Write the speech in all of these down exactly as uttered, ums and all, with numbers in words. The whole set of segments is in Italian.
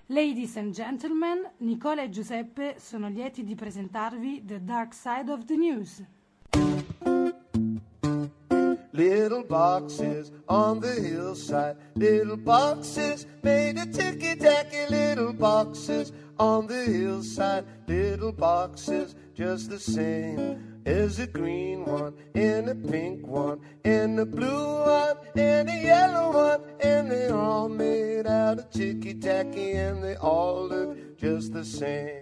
Ladies and gentlemen, Nicola e Giuseppe sono lieti di presentarvi The Dark Side of the News. Little boxes on the hillside, little boxes made of ticky-tacky, little boxes on the hillside, little boxes just the same as a green one, and a pink one, and a blue one, and a yellow one, and they're all made out of ticky-tacky, and they all look just the same.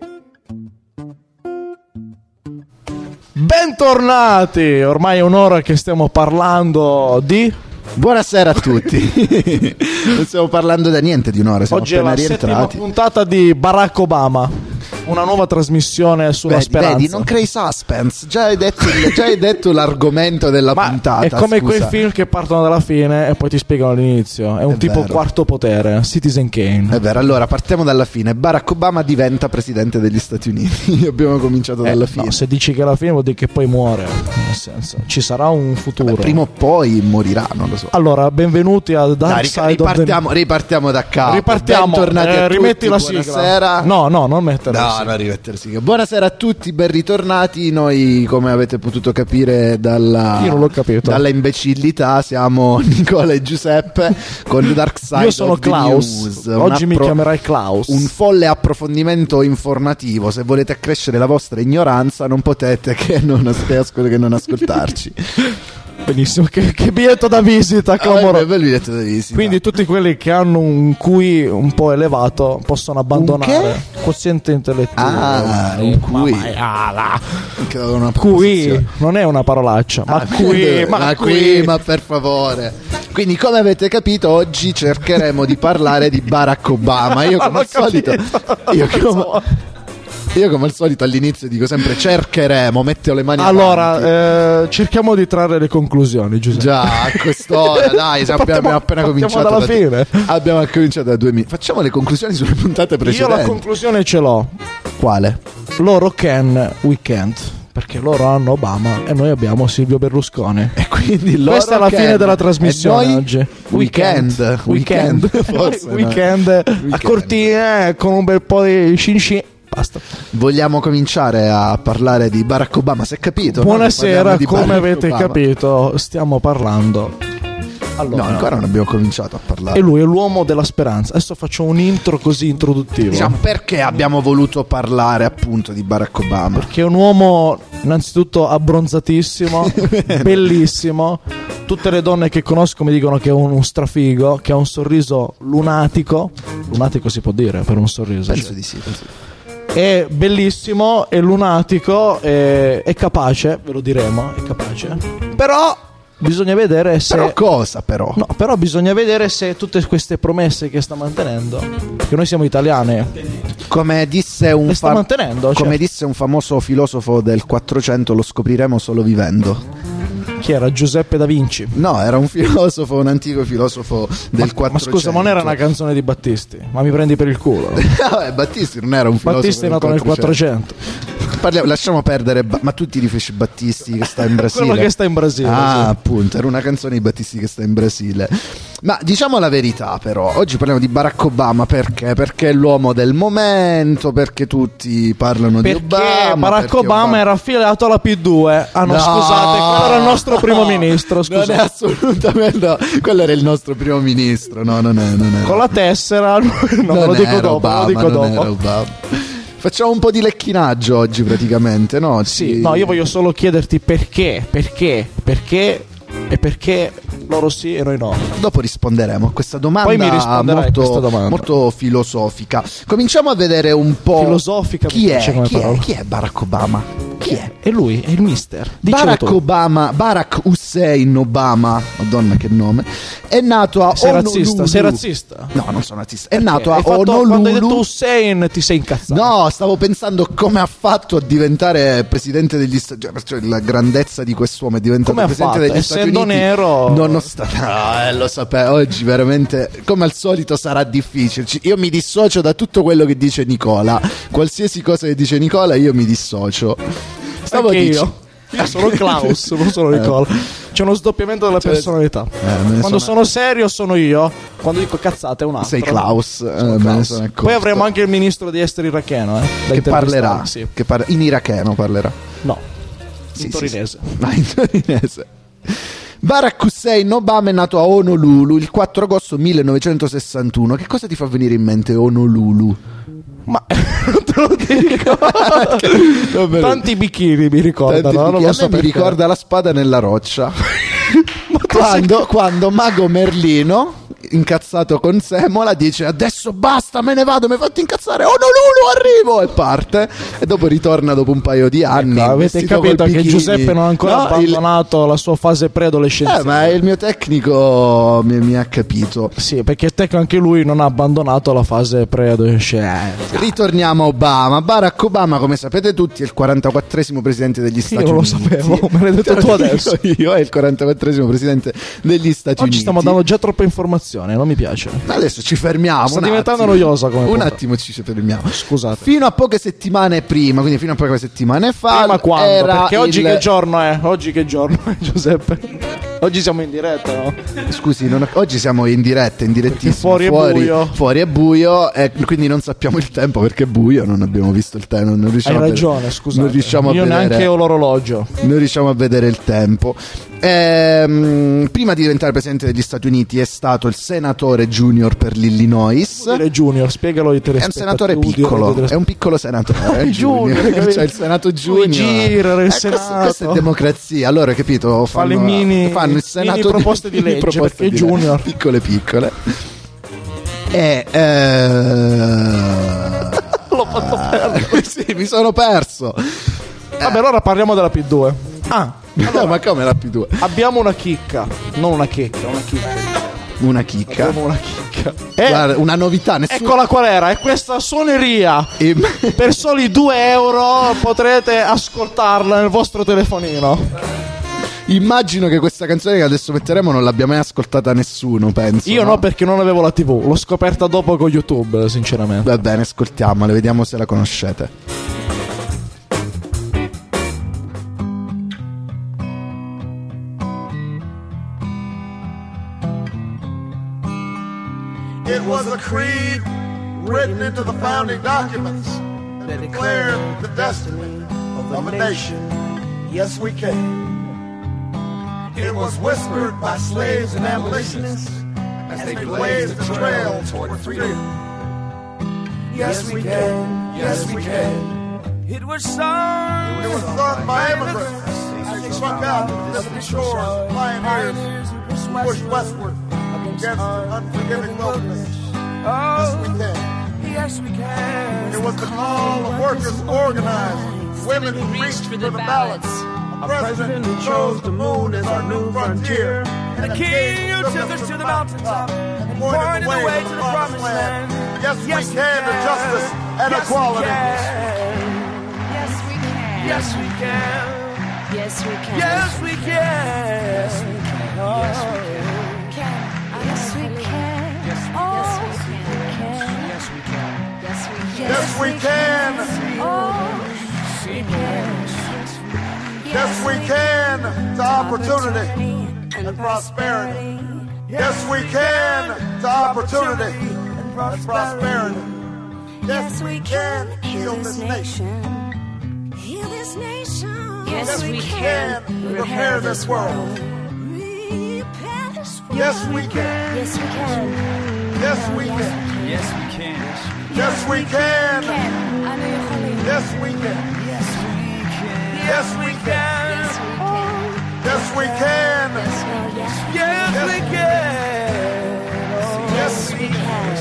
Bentornati! Ormai è un'ora che stiamo parlando di... Buonasera a tutti. Non stiamo parlando da niente di un'ora, siamo Oggi appena è la rientrati. settima puntata di Barack Obama, una nuova trasmissione sulla Beh, speranza. Vedi, non crei suspense. Già hai detto, il, già hai detto l'argomento della Ma puntata. è come scusa. quei film che partono dalla fine e poi ti spiegano all'inizio. È un È tipo vero. quarto potere, Citizen Kane. È vero, allora partiamo dalla fine. Barack Obama diventa presidente degli Stati Uniti. Abbiamo cominciato Eh, dalla no, fine. se dici che alla fine vuol dire che poi muore. Nel senso, ci sarà un futuro. Beh, prima o poi morirà, non lo so. Allora, benvenuti a Dark Dai, Side ripartiamo, of the... ripartiamo da capo. Ripartiamo, Bentornati eh, a tutti, rimetti la sigla. buonasera. No, no, non mettere la No, sigla. non rimettere la sigla. Buonasera a tutti, ben ritornati. Noi, come avete potuto capire dalla, Io non l'ho capito. dalla imbecillità, siamo Nicola e Giuseppe con The Dark Side Io sono of the Klaus. News. Oggi Un mi appro- chiamerai Klaus. Un folle approfondimento informativo. Se volete accrescere la vostra ignoranza, non potete che non, as- che ascol- che non ascoltarci. Benissimo, che, che biglietto da visita, clamoroso. Ah, è bello il biglietto da visita. Quindi tutti quelli che hanno un Q I un po' elevato possono abbandonare. Quoziente intellettuale. Ah, un Q I. Ma vai, ah, là. Che aveva una Q I proposizione. non è una parolaccia, ma Ah, Q I, ma ma Q I. qui, ma per favore. Quindi, come avete capito, oggi cercheremo di parlare di Barack Obama. Io, come Non ho al solito, capito. io come, io come al solito all'inizio dico sempre cercheremo, metto le mani Allora, avanti. eh, cerchiamo di trarre le conclusioni, Giuseppe. Già, a quest'ora, dai, se abbiamo Partiamo- appena partiamo cominciato dalla da, fine. abbiamo cominciato da due minuti. Facciamo le conclusioni sulle puntate Io precedenti. la conclusione ce l'ho. Quale? Loro can, we can't. Perché loro hanno Obama e noi abbiamo Silvio Berlusconi. E quindi loro Questa è la can. fine della E trasmissione noi? oggi. Weekend. Weekend. Forse no. Weekend a Weekend. cortine con un bel po' di shin shin. Basta. Vogliamo cominciare a parlare di Barack Obama, si è capito? no? Buonasera, Parliamo di come Barack avete Obama. capito, stiamo parlando. Allora, No, ancora non abbiamo cominciato a parlare. e lui è l'uomo della speranza. Adesso faccio un intro così introduttivo. Diciamo, perché abbiamo voluto parlare appunto di Barack Obama? Che è un uomo innanzitutto abbronzatissimo, bellissimo. Tutte le donne che conosco mi dicono che è un, un strafigo, che ha un sorriso lunatico. Lunatico si può dire per un sorriso. Penso cioè. di sì. penso di sì. È bellissimo, è lunatico, è, è capace, ve lo diremo, è capace. Però bisogna vedere se... Però cosa però? No, però bisogna vedere se tutte queste promesse che sta mantenendo, perché noi siamo italiani, Come disse un le sta fam- mantenendo. come Cioè, disse un famoso filosofo del quattrocento, lo scopriremo solo vivendo. chi era? Giuseppe da Vinci. No, era un filosofo, un antico filosofo del Ma quattrocento. scusa, ma non era una canzone di Battisti? Ma mi prendi per il culo? Vabbè, Battisti non era un filosofo. Battisti è del nato nel quattrocento. quattrocento. Parliamo- lasciamo perdere. Ba- ma tu ti riferisci a Battisti che sta in Brasile? Quello che sta in Brasile. Ah, sì. appunto, era una canzone di Battisti che sta in Brasile. Ma diciamo la verità, però. Oggi parliamo di Barack Obama perché? Perché è l'uomo del momento, perché tutti parlano Perché di Obama. Barack perché Obama, era affiliato alla P due. Ah no, No, scusate, quello era il nostro primo ministro. Non Scusa. è assolutamente no. Quello era il nostro primo ministro. No, non è. Non è. Con la tessera, no, Non me lo dico era dopo. Obama, me lo dico non era dopo. Obama. Facciamo un po' di lecchinaggio oggi praticamente, no? Sì, no, io voglio solo chiederti perché, perché, perché e perché loro sì e noi no. Dopo risponderemo a questa domanda, Poi mi risponderai a molto, questa domanda. molto filosofica. Cominciamo a vedere un po' Filosofica, chi mi è, piace come chi, è, parola. chi è Barack Obama? Chi è? E lui è il mister. Dicelo Barack tu. Obama, Barack Hussein Obama, madonna che nome, è nato a Sei Honolulu. razzista, sei razzista. No, non sono razzista. È nato a Hai fatto- Honolulu. Quando hai detto Hussein ti sei incazzato. No, stavo pensando come ha fatto a diventare presidente degli Stati Uniti, cioè la grandezza di quest'uomo è diventato Come ha presidente fatto? degli Stati Essendo Uniti. nero- Nonostante, no, eh, lo sapevo, oggi veramente, come al solito sarà difficile. Ci- Io mi dissocio da tutto quello che dice Nicola. Qualsiasi cosa che dice Nicola io mi dissocio. Stavo Anche dic- io. Io sono Klaus, non sono Eh, Nicola. C'è uno sdoppiamento della personalità. Eh, Quando sono... sono serio sono io, quando dico cazzate è un altro. Sei Klaus. Eh, me ne Klaus. sono accorto. Poi avremo anche il ministro di esteri iracheno, eh, da che parlerà. intervistare, sì. Che par- in iracheno parlerà. No, Sì, in sì, torinese. sì. Ma in torinese. Barack Hussein Obama è nato a Honolulu il quattro agosto millenovecentosessantuno. Che cosa ti fa venire in mente Honolulu? Ma non te lo dico. Tanti bikini mi ricordano. Tanti non bicchieri. lo A so me mi perché. ricorda la spada nella roccia. quando, quando Mago Merlino, incazzato con Semola, dice adesso basta, me ne vado, mi hai fatto incazzare, Honolulu arrivo, e parte, e dopo ritorna dopo un paio di anni. Ecco, avete vestito capito col che bikini. Giuseppe non ha ancora No, il- abbandonato la sua fase preadolescenziale. Eh, ma il mio tecnico mi, mi ha capito. Sì, perché te anche lui non ha abbandonato la fase preadolescenziale. Ritorniamo a Obama. Barack Obama, come sapete tutti, è il quarantaquattresimo presidente degli Stati Io non lo Uniti. sapevo, me l'hai detto Te tu lo dico adesso. Io è il quarantaquattresimo presidente degli Stati Oggi Uniti. stiamo dando già troppa informazione, non mi piace. Ma adesso ci fermiamo. Sta un diventando attimo. noiosa come Un puntata. attimo ci fermiamo. Scusate. Fino a poche settimane prima, quindi fino a poche settimane fa. Prima quando? era Perché oggi il- che giorno è? Oggi che giorno è, Giuseppe? Oggi siamo in diretta, no? Scusi, non- oggi siamo in diretta, in direttissimo. Perché fuori è buio. Fuori è buio, e quindi non sappiamo il tempo perché è buio. Non abbiamo visto il tempo. Non Hai riusciamo a vedere- ragione, scusate. Non riusciamo a Io vedere. neanche ho l'orologio. Non riusciamo a vedere il tempo. Ehm, prima di diventare presidente degli Stati Uniti è stato il senatore junior per l'Illinois. Dire Junior, spiegalo ai È un telespettatori. senatore piccolo, è un piccolo senatore. eh, Junior, junior. capito? C'è il Senato Puoi Junior. girare il Eh, questo- Senato. Questa è democrazia. Allora, capito? Fa le Fanno, mini- fanno il Senato mini proposte di mini legge, proposte perché di Junior. legge, piccole piccole. E eh... L'ho fatto perdere. sì, mi sono perso. Vabbè, allora parliamo della P due. Ah, No, ma come la P due? abbiamo una chicca. Non una chicca, una chicca. Una chicca. Abbiamo una chicca. E Guarda, una novità. Nessuno... eccola qual era. È questa suoneria. E- Per soli due euro potrete ascoltarla nel vostro telefonino. Immagino che questa canzone che adesso metteremo non l'abbia mai ascoltata nessuno, penso. Io no, perché non avevo la tivù. L'ho scoperta dopo con YouTube, sinceramente. Va bene, ascoltiamola, vediamo se la conoscete. It was a creed written into the founding documents that declared the destiny of a nation. Yes, we can. It was whispered by slaves and abolitionists as they blazed the trail toward freedom. Yes, we can. Yes, we can. It was sung. It was sung by immigrants as they struck out to the distant shores, pioneers who pushed westward against unforgiving wilderness. Yes, we can. Yes, we can. It was the call of workers organized, women who reached for the ballots, a president who chose the moon as our new frontier, And the king who took us to the mountaintop and pointed pointed the way to the promised land. Yes, we can to justice and Yes, equality. We can. Yes, we can. Yes, we can. Yes, we can. Yes, we can. Yes, we can. can. Yes, we can. Yes, we Oh, can. yes, we can. Yes, we can. Yes, we can. Yes, we can. Oh, we can. Yes, we can to opportunity and prosperity. Yes, we can to opportunity and prosperity. Yes, we can heal this nation. Heal this nation. Yes, we can repair this world. Repair this world. Yes, we can. Yes, we can. Yes, we can. Yes, we can. Yes, we can. Can. I know you're calling. Yes, we can. Yes, we can. Yes, we can. Yes, we can. Yes, we can. Yes, well, yes, we Yes, Yes, we we can. Yes, we can.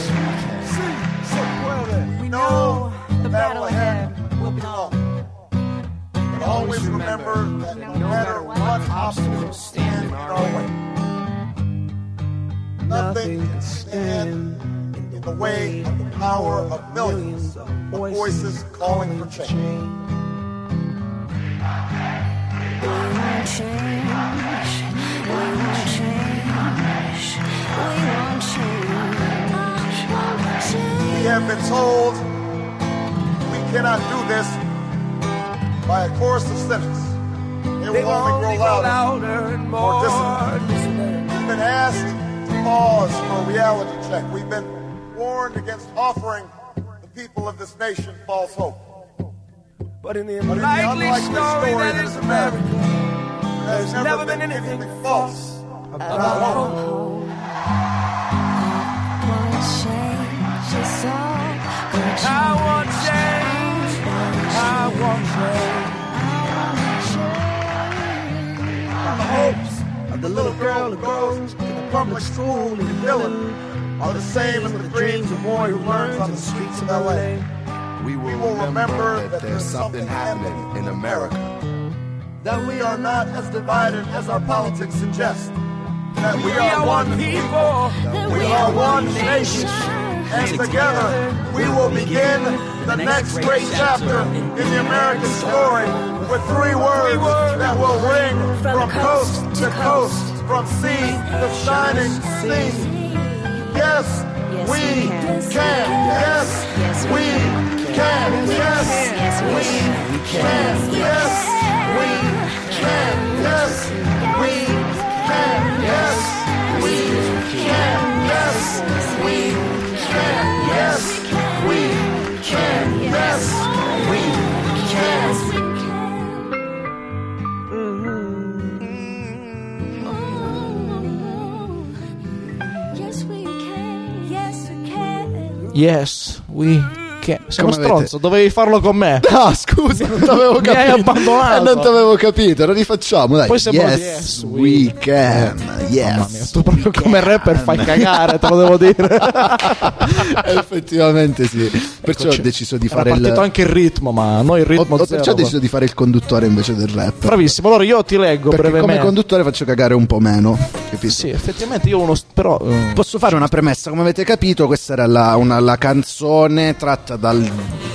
We know the battle ahead will be long. But always remember that no matter what obstacles stand in our way, nothing can stand in the way of the power of millions of voices calling for change. We won't change. We won't change. We won't change. We have been told we cannot do this by a chorus of cynics. It will they will only only grow grow louder, louder and more more dissonant. dissonant. We've been asked to pause for a reality check. We've been warned against offering the people of this nation false hope. But in the But in the unlikely unlikely story story that is America, There's never been anything false about about hope. hope. Won't change, it's all gonna change. I want change. I want change. The hopes of the little girl who goes to the public school in Dillon are the same as the dreams of boy who learns on the streets of L A. We will, We will remember remember that there's something happening in America. That we are not as divided as our politics suggest. That we We are are one one people. people. We are one nation. And together we will begin the next great chapter in the American story with three words that will ring from coast to coast, from sea to shining sea. Yes, we can. Yes, we can. Yes, we can. Yes, we can. Yes, we can. Yes, we can. Yes, we can. Yes, we can. Yes, we can. Yes, we can. Yes, we can. Yes, we can. Sei uno Come stronzo, dovevi farlo con me. Ah, scusa, non t'avevo Mi hai capito. abbandonato. Eh, non t'avevo capito, lo rifacciamo, dai. Poi sembra yes, di yes, we, we can. Yes. Mamma mia, tu proprio come rapper fai cagare, te lo devo dire. Effettivamente sì. Perciò Eccoci. ho deciso di Era fare partito il anche il ritmo, ma noi il ho, ritmo ho zero. perciò deciso di fare il conduttore invece del rap. Bravissimo, allora io ti leggo Perché come brevemente. conduttore faccio cagare un po' meno, capito? Sì, effettivamente io ho uno però eh, Posso fare una premessa, come avete capito questa era la, una, la canzone tratta dal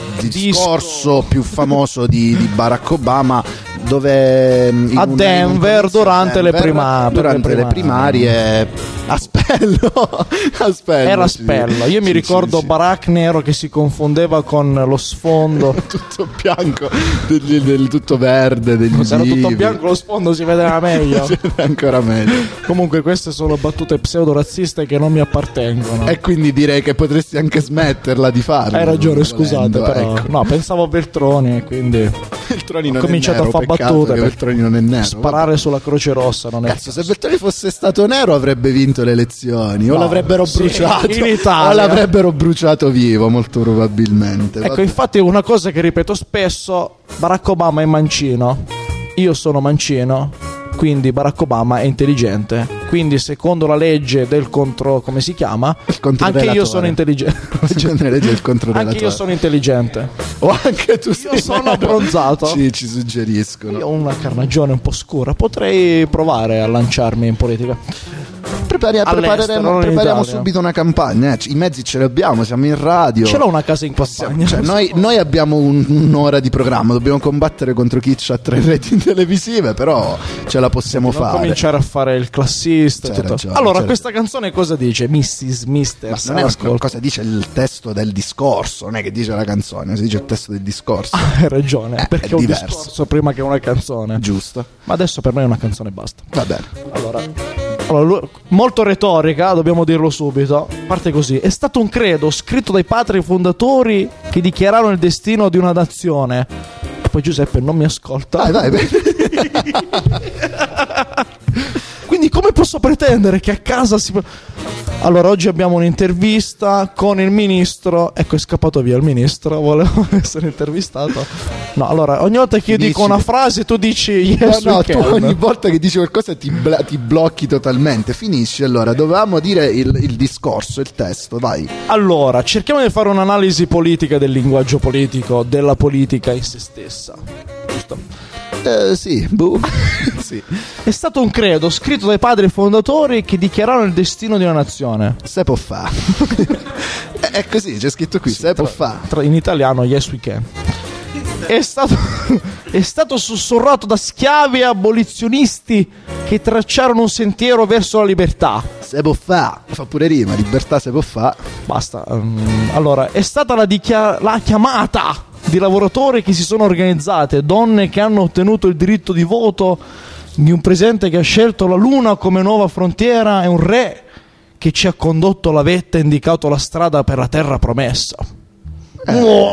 discorso più famoso di, di Barack Obama dove in A una- Denver, in un- durante le prima- durante per le le primarie a spello, a spello era sì. spello. Io mi Sì, ricordo sì, sì. Barack nero che si confondeva con lo sfondo. tutto bianco, del, del- tutto verde degli Se era tutto usivi. bianco, lo sfondo si vedeva meglio. Sì, ancora meglio. Comunque queste sono battute pseudo-razziste che non mi appartengono. E quindi direi che potresti anche smetterla di farlo. Hai ragione, volendo, scusate, però. ecco. No, pensavo a Veltroni e quindi Il Troni non ho cominciato è nero, a fare peccato battute che per Veltroni non è nero. sparare sulla Croce Rossa. Non è Cazzo, se Veltroni fosse stato nero avrebbe vinto le elezioni o No, l'avrebbero sì, bruciato in Italia. o l'avrebbero bruciato vivo, molto probabilmente. Ecco, Vabbè. infatti una cosa che ripeto spesso: Barack Obama è mancino, io sono mancino, quindi Barack Obama è intelligente. Quindi secondo la legge del contro... come si chiama? Il controrelatore. Anche io sono intelligente. Secondo legge il controrelatore. Anche io sono intelligente. O anche tu sei sono nero. abbronzato. Ci, ci suggeriscono. Io ho una carnagione un po' scura, potrei provare a lanciarmi in politica. Prepari- All'estero, prepareremo- non in prepariamo Italia. subito una campagna. eh. I mezzi ce li abbiamo, siamo in radio. Ce l'ho una casa in campagna. Cioè, noi, noi abbiamo un- un'ora di programma, dobbiamo combattere contro chi ha tre reti televisive, però ce la possiamo Non fare. cominciare a fare il classista e C'hai tutto. ragione, allora, c'hai questa canzone cosa dice? missus Mister Ma non è una cosa, dice il testo del discorso, non è che dice la canzone, si dice il testo del discorso. Hai ragione, Eh, perché è è un diverso. discorso prima che una canzone. Giusto. Ma adesso per noi una canzone e basta. Va bene. Allora, allora, lui- molto retorica, dobbiamo dirlo subito. Parte così: è stato un credo scritto dai padri fondatori che dichiararono il destino di una nazione. E poi Giuseppe non mi ascolta. Dai, vai, bene. Quindi come posso pretendere che a casa si... Allora, oggi abbiamo un'intervista con il ministro. Ecco, è scappato via il ministro, volevo essere intervistato. No, allora, ogni volta che io Dici- dico una frase tu dici yes, No, no, we tu can. ogni volta che dici qualcosa ti, bla- ti blocchi totalmente. Finisci, allora, dovevamo dire il, il discorso, il testo, vai. Allora, cerchiamo di fare un'analisi politica del linguaggio politico, della politica in se stessa. Giusto? Eh, sì, boh. Sì. È stato un credo scritto dai padri fondatori che dichiararono il destino di una nazione. Se può fa. è, è così, c'è scritto qui, se può fa. Tra- in italiano, yes we can. È stato, è stato sussurrato da schiavi e abolizionisti che tracciarono un sentiero verso la libertà. Se può fa. Fa pure rima, libertà se può fa. Basta. ehm, allora, è stata la, dichia- la chiamata di lavoratori che si sono organizzate, donne che hanno ottenuto il diritto di voto, di un presidente che ha scelto la luna come nuova frontiera e un re che ci ha condotto la vetta e indicato la strada per la terra promessa. Eh,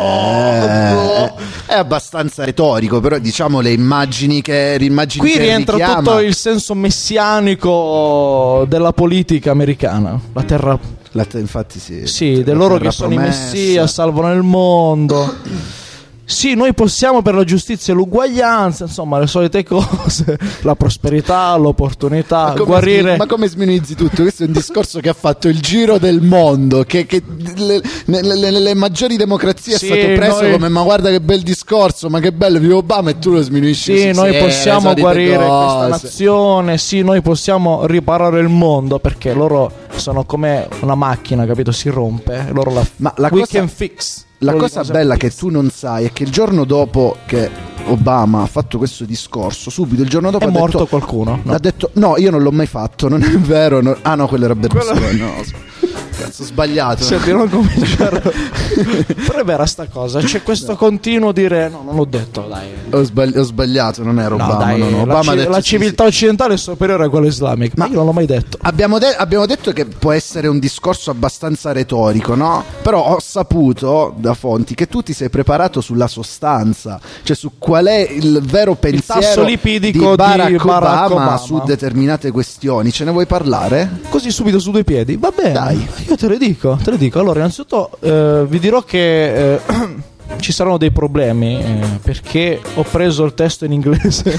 eh, è abbastanza retorico, però diciamo le immagini che immagini Qui che rientra richiama... tutto il senso messianico della politica americana. La terra, La te- infatti sì, sì, la di loro terra che sono promessa. i messia, salvano il mondo. Sì, noi possiamo per la giustizia e l'uguaglianza, insomma, le solite cose, la prosperità, l'opportunità, Ma come, guarire. smi- ma come sminimizzi tutto? Questo è un discorso che ha fatto il giro del mondo, che, che le, le- le- le maggiori democrazie Sì, è stato preso noi- come ma guarda che bel discorso, ma che bello, vivo Obama, e tu lo sminuisci. Sì, noi possiamo le solite guarire questa cose. nazione, sì, noi possiamo riparare il mondo, perché loro sono come una macchina, capito? Si rompe, loro la, Ma la we cosa- can fix. La Loro cosa dicono bella sempre che tu non sai è che il giorno dopo che Obama ha fatto questo discorso, subito il giorno dopo È ha morto detto, qualcuno? No. ha detto no, io non l'ho mai fatto, non è vero. no- Ah no, quello era Berlusconi. No, cazzo, ho sbagliato. Senti, non cominciare. Però è vera sta cosa, c'è questo continuo dire no, non l'ho detto, dai. Ho, sbagli- ho sbagliato, non era No, Obama. dai, no, no. la, Obama ci- ha detto la sì, civiltà occidentale è superiore a quella islamica, ma Ma- io non l'ho mai detto. Abbiamo, de- abbiamo detto che può essere un discorso abbastanza retorico, no? Però ho saputo da fonti che tu ti sei preparato sulla sostanza, cioè su qual è il vero pensiero tasso lipidico di Barack, di Barack Obama, Obama. su determinate questioni. Ce ne vuoi parlare? Così subito su due piedi, va bene. Dai. Io te le dico, te le dico. Allora, innanzitutto eh, vi dirò che eh, ci saranno dei problemi eh, perché ho preso il testo in inglese.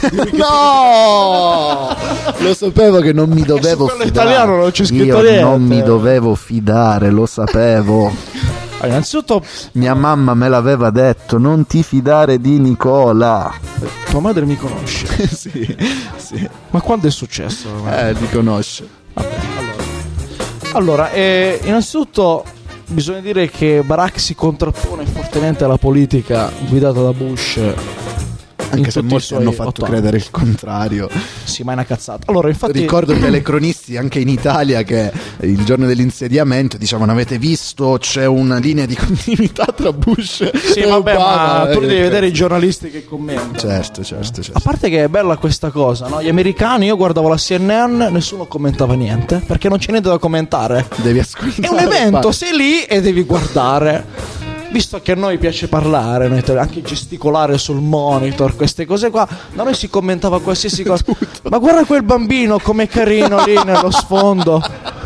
No! Lo sapevo che non mi dovevo su quello fidare. italiano non c'è scritto Io niente. non mi dovevo fidare, lo sapevo. Allora, innanzitutto, Mia mamma me l'aveva detto, non ti fidare di Nicola. tua madre mi conosce. sì, sì. Ma quando è successo? Eh, ti conosce. Allora, eh, innanzitutto bisogna dire che Barack si contrappone fortemente alla politica guidata da Bush. Anche se molti hanno fatto credere il contrario. Sì, ma è una cazzata. Allora, infatti, Ricordo i telecronisti anche in Italia che il giorno dell'insediamento dicevano avete visto c'è una linea di continuità tra Bush sì, e vabbè, Obama. ma tu Eh, devi vedere i giornalisti che commentano. Certo, certo, certo. A parte che è bella questa cosa, no? Gli americani, io guardavo la C N N, nessuno commentava niente, perché non c'è niente da commentare. Devi ascoltare. È un evento, sei lì e devi guardare. Visto che a noi piace parlare, noi te- anche gesticolare sul monitor, queste cose qua, da noi si commentava qualsiasi cosa. Ma guarda quel bambino com'è carino lì nello sfondo.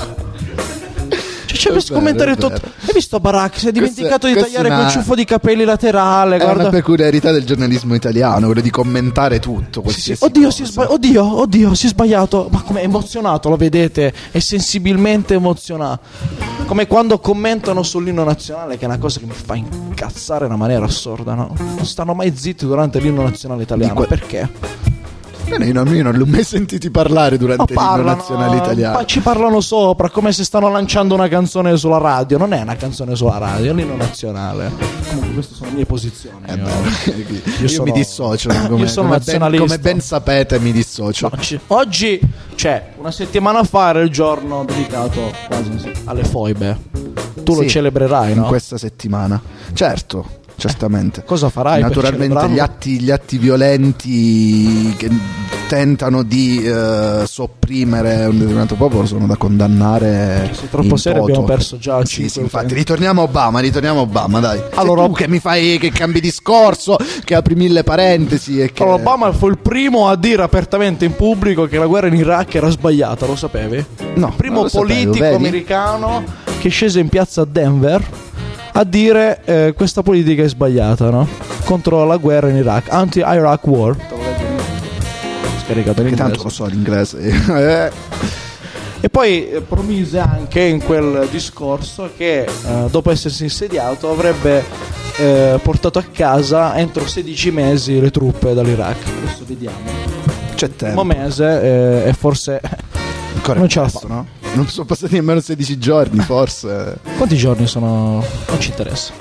Cioè, c'è È questo vero, commentario è tutto. vero. Hai visto Barack? Si è dimenticato di questa è tagliare una- quel ciuffo di capelli laterale. È Guarda. una peculiarità del giornalismo italiano, quello di commentare tutto. Sì, sì. qualsiasi Oddio, si è cosa. sba- oddio, oddio, si è sbagliato. Ma come è emozionato, lo vedete? È sensibilmente emozionato. Come quando commentano sull'inno nazionale, che è una cosa che mi fa incazzare in una maniera assurda, no? Non stanno mai zitti durante l'inno nazionale italiano. Di que- Perché? Bene, io non, io non li ho mai sentiti parlare Ma durante l'inno parlano, nazionale italiano. ma ci parlano sopra, come se stanno lanciando una canzone sulla radio. Non è una canzone sulla radio, è l'inno nazionale. Comunque queste sono le mie posizioni. Eh io- beh, io sono- mi dissocio, come, io sono come ben, nazionalista. come ben sapete mi dissocio. No, ci- oggi, cioè, una settimana fa era il giorno dedicato quasi alle foibe. Tu lo Sì, celebrerai, in no? questa settimana. Certo, certamente. Cosa farai per Naturalmente celebrarlo? gli atti, gli atti violenti che tentano di eh, sopprimere un determinato popolo sono da condannare. Sì, troppo in serio, toto. abbiamo perso già Sì, cinque sì, infatti, utenti. ritorniamo a Obama, ritorniamo a Obama, dai. Sei Allora, tu che mi fai che cambi discorso, che apri mille parentesi e che Allora, Obama fu il primo a dire apertamente in pubblico che la guerra in Iraq era sbagliata, lo sapevi? No, Il primo non lo sapevo, politico vedi? americano che scese in piazza a Denver a dire eh, questa politica è sbagliata, no? Contro la guerra in Iraq, anti-Iraq war. Scaricato in Intanto inglese. lo so l'inglese. Eh. E poi eh, promise anche in quel discorso che eh, dopo essersi insediato avrebbe eh, portato a casa entro sedici mesi le truppe dall'Iraq. Adesso vediamo. C'è Il tempo. primo mese eh, e forse Ancora non è ce la presto, fa. no? Non sono passati nemmeno sedici giorni, forse. quanti giorni sono? Non ci interessa.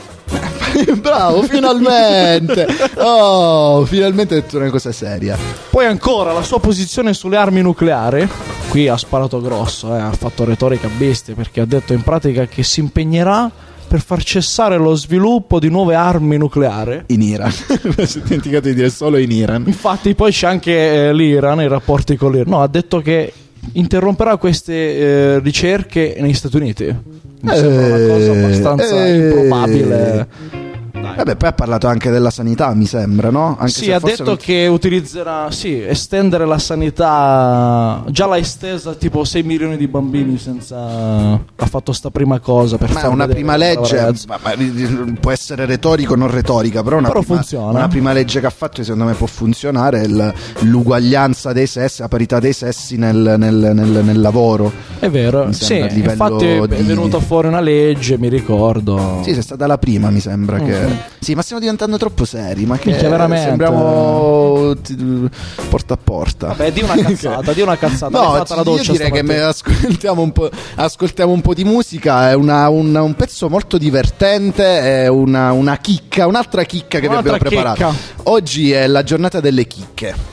Bravo, finalmente. Oh, finalmente hai detto una cosa seria. Poi ancora la sua posizione sulle armi nucleari. Qui ha sparato grosso, eh, ha fatto retorica a bestia perché ha detto in pratica che si impegnerà per far cessare lo sviluppo di nuove armi nucleari In Iran. Mi sono dimenticato di dire solo in Iran. Infatti poi c'è anche eh, l'Iran, i rapporti con l'Iran. No, ha detto che interromperà queste eh, ricerche negli Stati Uniti. Mi sembra una cosa abbastanza eh, improbabile. Vabbè, poi ha parlato anche della sanità, mi sembra, no? Anche Sì, se ha forse detto non- che utilizzerà, sì, estendere la sanità. Già l'ha estesa tipo sei milioni di bambini senza. Ha fatto sta prima cosa per Ma è far una vedere prima ai legge, ragazzi. ma- ma- può essere retorico o non retorica, però una, Però prima, funziona. una prima legge che ha fatto, secondo me può funzionare, è il- l'uguaglianza dei sessi, la parità dei sessi nel, nel- nel- nel lavoro. È vero, Mi sì, sembra a livello infatti è di- venuta fuori una legge, mi ricordo. Sì, sei stata la prima, mi sembra che... Mm. Sì, ma stiamo diventando troppo seri, ma che Minchia, veramente. sembriamo t- porta a porta. Vabbè, di una cazzata, di una cazzata. No, L'hai fatta la io doccia direi che stamattina. me ascoltiamo un po', ascoltiamo un po' di musica, è una- un, un pezzo molto divertente, è una, una chicca, un'altra chicca che vi Un'altra abbiamo preparato. chicca. Oggi è la giornata delle chicche.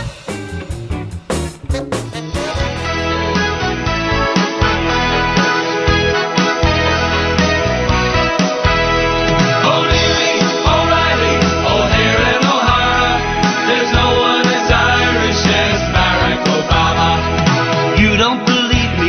O'Leary, O'Reilly, O'Hare and O'Hara. There's no one as Irish as Barack Obama. You don't believe me,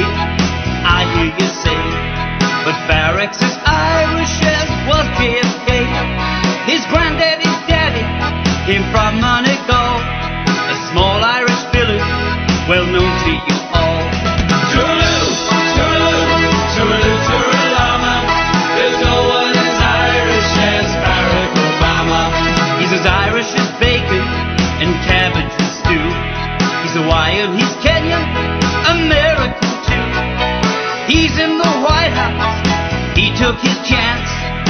I hear you say, but Barack's as Irish as was J F K. His granddaddy's daddy came from Monaco, a small Irish village well known to you all. Tooraloo, tooraloo, tooraloo, tooralama. There's no one as Irish as Barack Obama. He's as Irish as bacon and cabbage and stew. He's Hawaiian, he's Kenyan, American too. He's in the White House, he took his chance.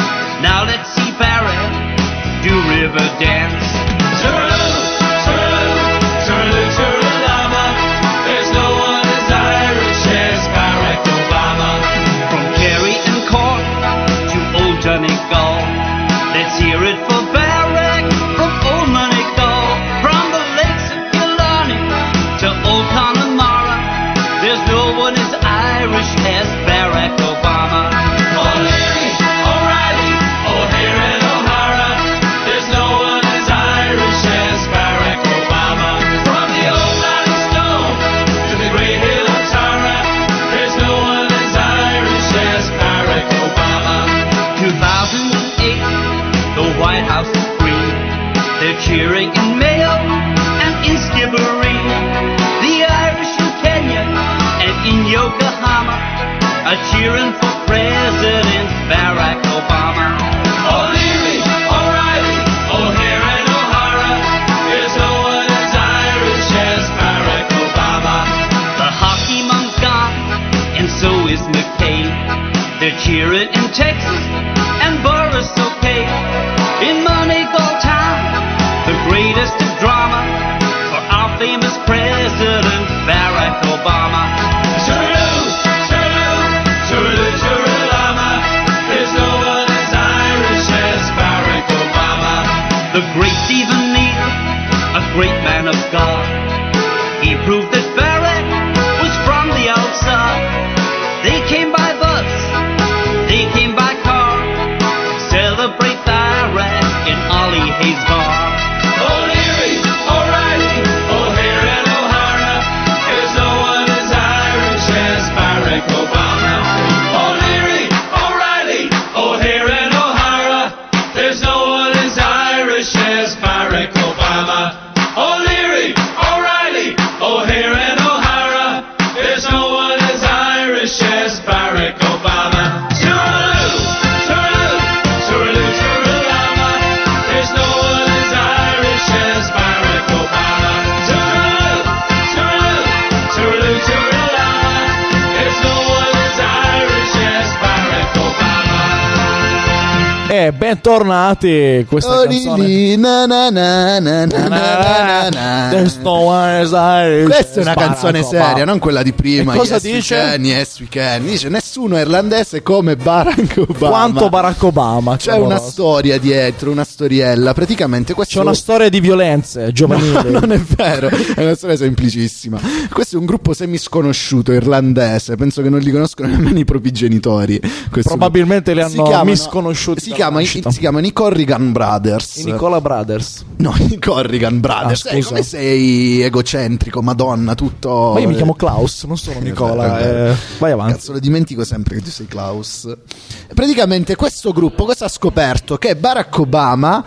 Now let's see Barack do river dance. Tooraloo, tooraloo, tooraloo, tooralama. There's no one as Irish as Barack Obama. From Kerry and Cork to Old Donegal, let's hear it for Barack from Old Monagal. From the lakes of Killarney to Old Connemara, there's no one as Irish as Barack Obama. O'Leary, O'Reilly, O'Hare and O'Hara. There's no one as Irish as Barack Obama. From the old limestone to the great hill of Tara, there's no one as Irish as Barack Obama. two thousand eight, the White House is green. They're cheering in Mayo and in Skibbereen. The Irish in Kenya and in Yokohama are cheering for President Barack Obama. O'Leary, O'Reilly, O'Hare and O'Hara. There's no one as Irish as Barack Obama. The hockey mom's gone, and so is McCain. They're cheering in Texas and Boris okay. In Moneygall town, the greatest of drama for our famous President Barack Obama. Tooraloo, tooraloo, tooraloo, tooralama. There's no one as Irish as Barack Obama. The great Stephen Neal, a great man of God, he proved that Barack was from the outside. They came by bus, they came by car, celebrate Barack in Ollie Hayes Bar. O'Leary, O'Reilly, O'Hare and O'Hara. There's no one as Irish as Barack Obama. O'Leary, O'Reilly, O'Hare and O'Hara. There's no one as Irish as Barack Obama. O'Leary, O'Reilly. E bentornati, questa Oh, canzone. Lili, na, na, na, na, na, na, na. There's no one as Irish Questa è una as Barack canzone Obama. seria, non quella di prima. E cosa yes dice? We can, yes we can. Dice nessuno è irlandese come Barack Obama. Quanto Barack Obama. C'è una storia dietro, una storiella. Praticamente questo C'è una storia di violenze giovanili. No, non è vero, è una storia semplicissima. Questo è un gruppo semisconosciuto irlandese. Penso che non li conoscono nemmeno i propri genitori. Questo Probabilmente li Si hanno chiamano- misconosciuti. Si, dalla chiama, nascita. si chiamano i Corrigan Brothers. I Nicola Brothers. No, i Corrigan Brothers. Ah, Eh, scusa. come sei egocentrico, madonna, tutto. Ma io mi chiamo Klaus, non sono Nicola. È vero, è vero. eh, vai avanti. Cazzo, lo dimentico sempre che tu sei Klaus. Praticamente questo gruppo cosa ha scoperto? Che Barack Obama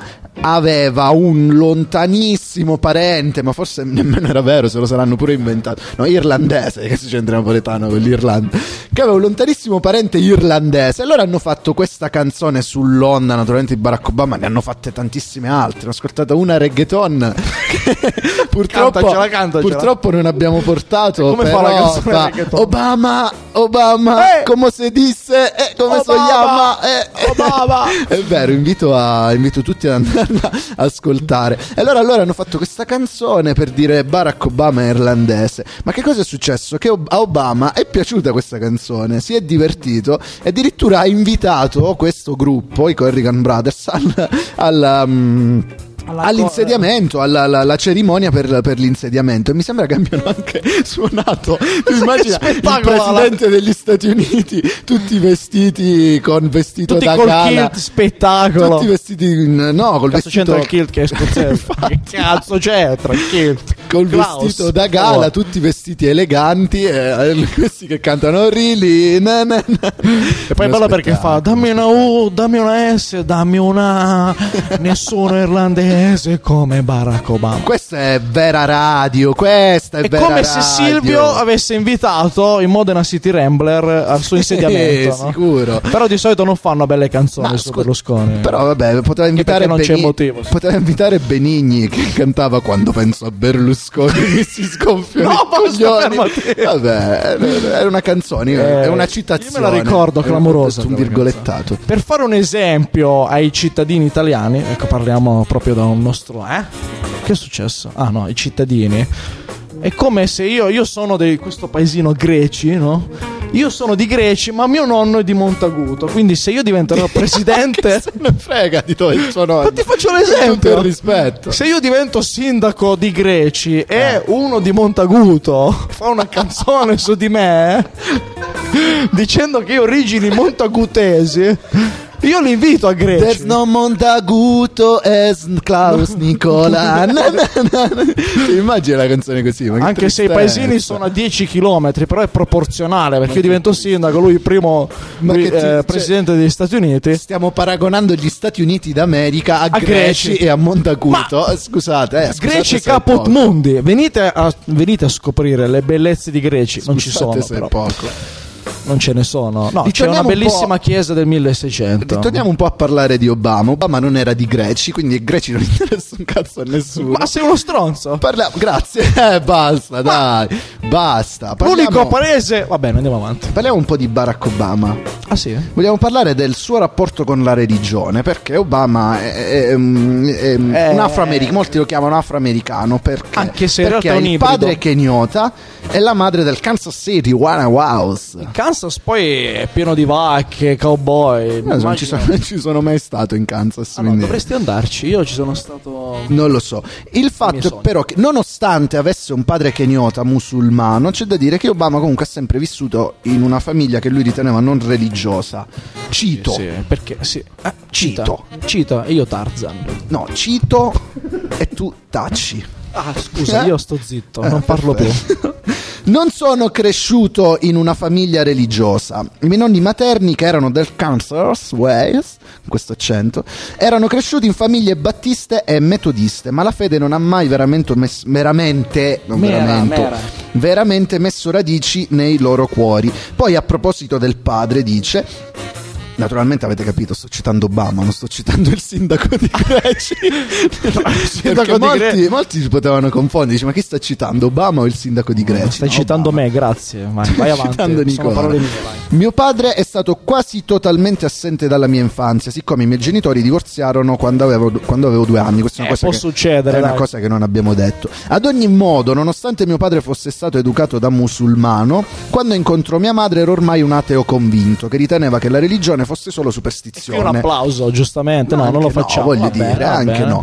aveva un lontanissimo parente, ma forse nemmeno era vero, se lo saranno pure inventato. No, irlandese, che si c'entra napoletano con l'Irlanda. Che aveva un lontanissimo parente irlandese. E loro hanno fatto questa canzone sull'onda, naturalmente, di Barack Obama. Ne hanno fatte tantissime altre. Ne ho ascoltata una reggaeton. Che purtroppo, Cantacela, cantacela. purtroppo non abbiamo portato. Come fa però la canzone fa reggaeton? Obama, Obama, Eh! come si disse, eh, come si Obama, chiama? Eh, Obama. È vero, invito, a, invito tutti ad andarla a ascoltare. E allora, allora hanno fatto questa canzone per dire Barack Obama è irlandese. Ma che cosa è successo? Che Ob- a Obama è piaciuta questa canzone, si è divertito e addirittura ha invitato questo gruppo, i Corrigan Brothers, al, al, um, Alla all'insediamento, alla, alla- alla cerimonia per, per l'insediamento. E mi sembra che abbiano anche suonato. Tu immagina il spettacolo, presidente degli Stati Uniti, tutti vestiti con vestito Tutti da col gala. kilt spettacolo. Tutti vestiti in- no, col Cazzo vestito c'entra il kilt che è scozzese? Che cazzo c'entra il kilt? col Klaus. vestito da gala, Oh. tutti vestiti eleganti e questi che cantano really na, na, na. E poi è bello perché fa dammi una U, dammi una S, dammi una A. Nessuno irlandese come Barack Obama. Questa è vera radio, questa è, È vera come se radio. Silvio avesse invitato i Modena City Rambler al suo insediamento, Sì, no? sicuro. Però di solito non fanno belle canzoni Ma su scu- Berlusconi. Però vabbè, poteva invitare perché non c'è Beni- motivo. poteva invitare Benigni che cantava Quando penso a Berlusconi mi si sgonfiano No, i basta, coglioni. fermati. Vabbè, è una canzone, Eh, è una io citazione. me la ricordo È un- clamorosa un quella virgolettato. Per fare un esempio ai cittadini italiani, ecco, parliamo proprio da un nostro eh? Che è successo? Ah no, i cittadini. È come se io, io sono di questo paesino Greci, no? Io sono di Greci, ma mio nonno è di Montaguto. Quindi se io diventerò presidente, Se ne frega di dove il suo nonno. ma ti faccio un Tutto esempio. il rispetto. Se io divento sindaco di Greci e uno di Montaguto fa una canzone su di me dicendo che io ho origini montagutesi, io li invito a There's Greci. no Montaguto as Klaus Nicola. Na, na, na, na. Ti immagini la canzone così? Ma che Anche se i tristezza. paesini sono a dieci chilometri, però è proporzionale perché io divento sindaco, lui primo Ma lui, che ti- eh, cioè- presidente degli Stati Uniti. Stiamo paragonando gli Stati Uniti d'America a, A Greci, Greci. e a Montaguto. Eh, Scusate, eh, scusate Greci se è caput poco. mundi, venite a, venite a scoprire le bellezze di Greci. Non ci Scusate sono, se è però. poco. Non ce ne sono. No, c'è Ritorniamo una un bellissima po'- chiesa del milleseicento. Ritorniamo un po' a parlare di Obama. Obama non era di Greci, quindi i Greci non interessa un cazzo a nessuno. Ma sei uno stronzo. Parliamo, grazie, eh, basta, dai, basta. L'unico Parliamo, paese. Va bene, andiamo avanti. parliamo un po' di Barack Obama. Ah sì? Vogliamo parlare del suo rapporto con la religione, perché Obama è, è- è- è un Eh. afroamericano, molti lo chiamano afroamericano perché, Anche se in perché realtà è un il ibrido. padre è keniota e la madre del Kansas City, Wanna Wows. Kansas poi è pieno di vacche, cowboy. Non immagino- ci sono, non ci sono mai stato in Kansas, Ah, no, quindi dovresti andarci. Io ci sono stato. non lo so. Il miei fatto sogni. però che nonostante avesse un padre keniota musulmano, c'è da dire che Obama comunque ha sempre vissuto in una famiglia che lui riteneva non religiosa. Cito. Sì, perché sì. Eh, cita. Cito. Cita e io Tarzan. No, cito e tu tacci. Ah, scusa, Eh? io sto zitto, Eh, non parlo più. perfetto. Non sono cresciuto in una famiglia religiosa. I miei nonni materni, che erano del Kansas, Wales, con questo accento, erano cresciuti in famiglie battiste e metodiste, ma la fede non ha mai veramente, mes- veramente, non Mera, veramente, mera. veramente messo radici nei loro cuori. Poi, a proposito del padre, dice: Naturalmente avete capito, sto citando Obama, non sto citando il sindaco di Greci. Perché di molti, Gre- molti si potevano confondere, dice, ma chi sta citando, Obama o il sindaco di Greci? Stai No, citando Obama. me, grazie. Vai, vai avanti. Citando Sono Nicola. parole mie, vai. Mio padre è stato quasi totalmente assente dalla mia infanzia, siccome i miei genitori divorziarono quando avevo, quando avevo due anni. Questa è una Eh, cosa può che, succedere, è una dai. cosa che non abbiamo detto. Ad ogni modo, nonostante mio padre fosse stato educato da musulmano, quando incontrò mia madre ero ormai un ateo convinto che riteneva che la religione fosse solo Qui superstizione. un applauso, giustamente. No, Anche non lo facciamo. voglio Va bene, dire, va anche bene. no.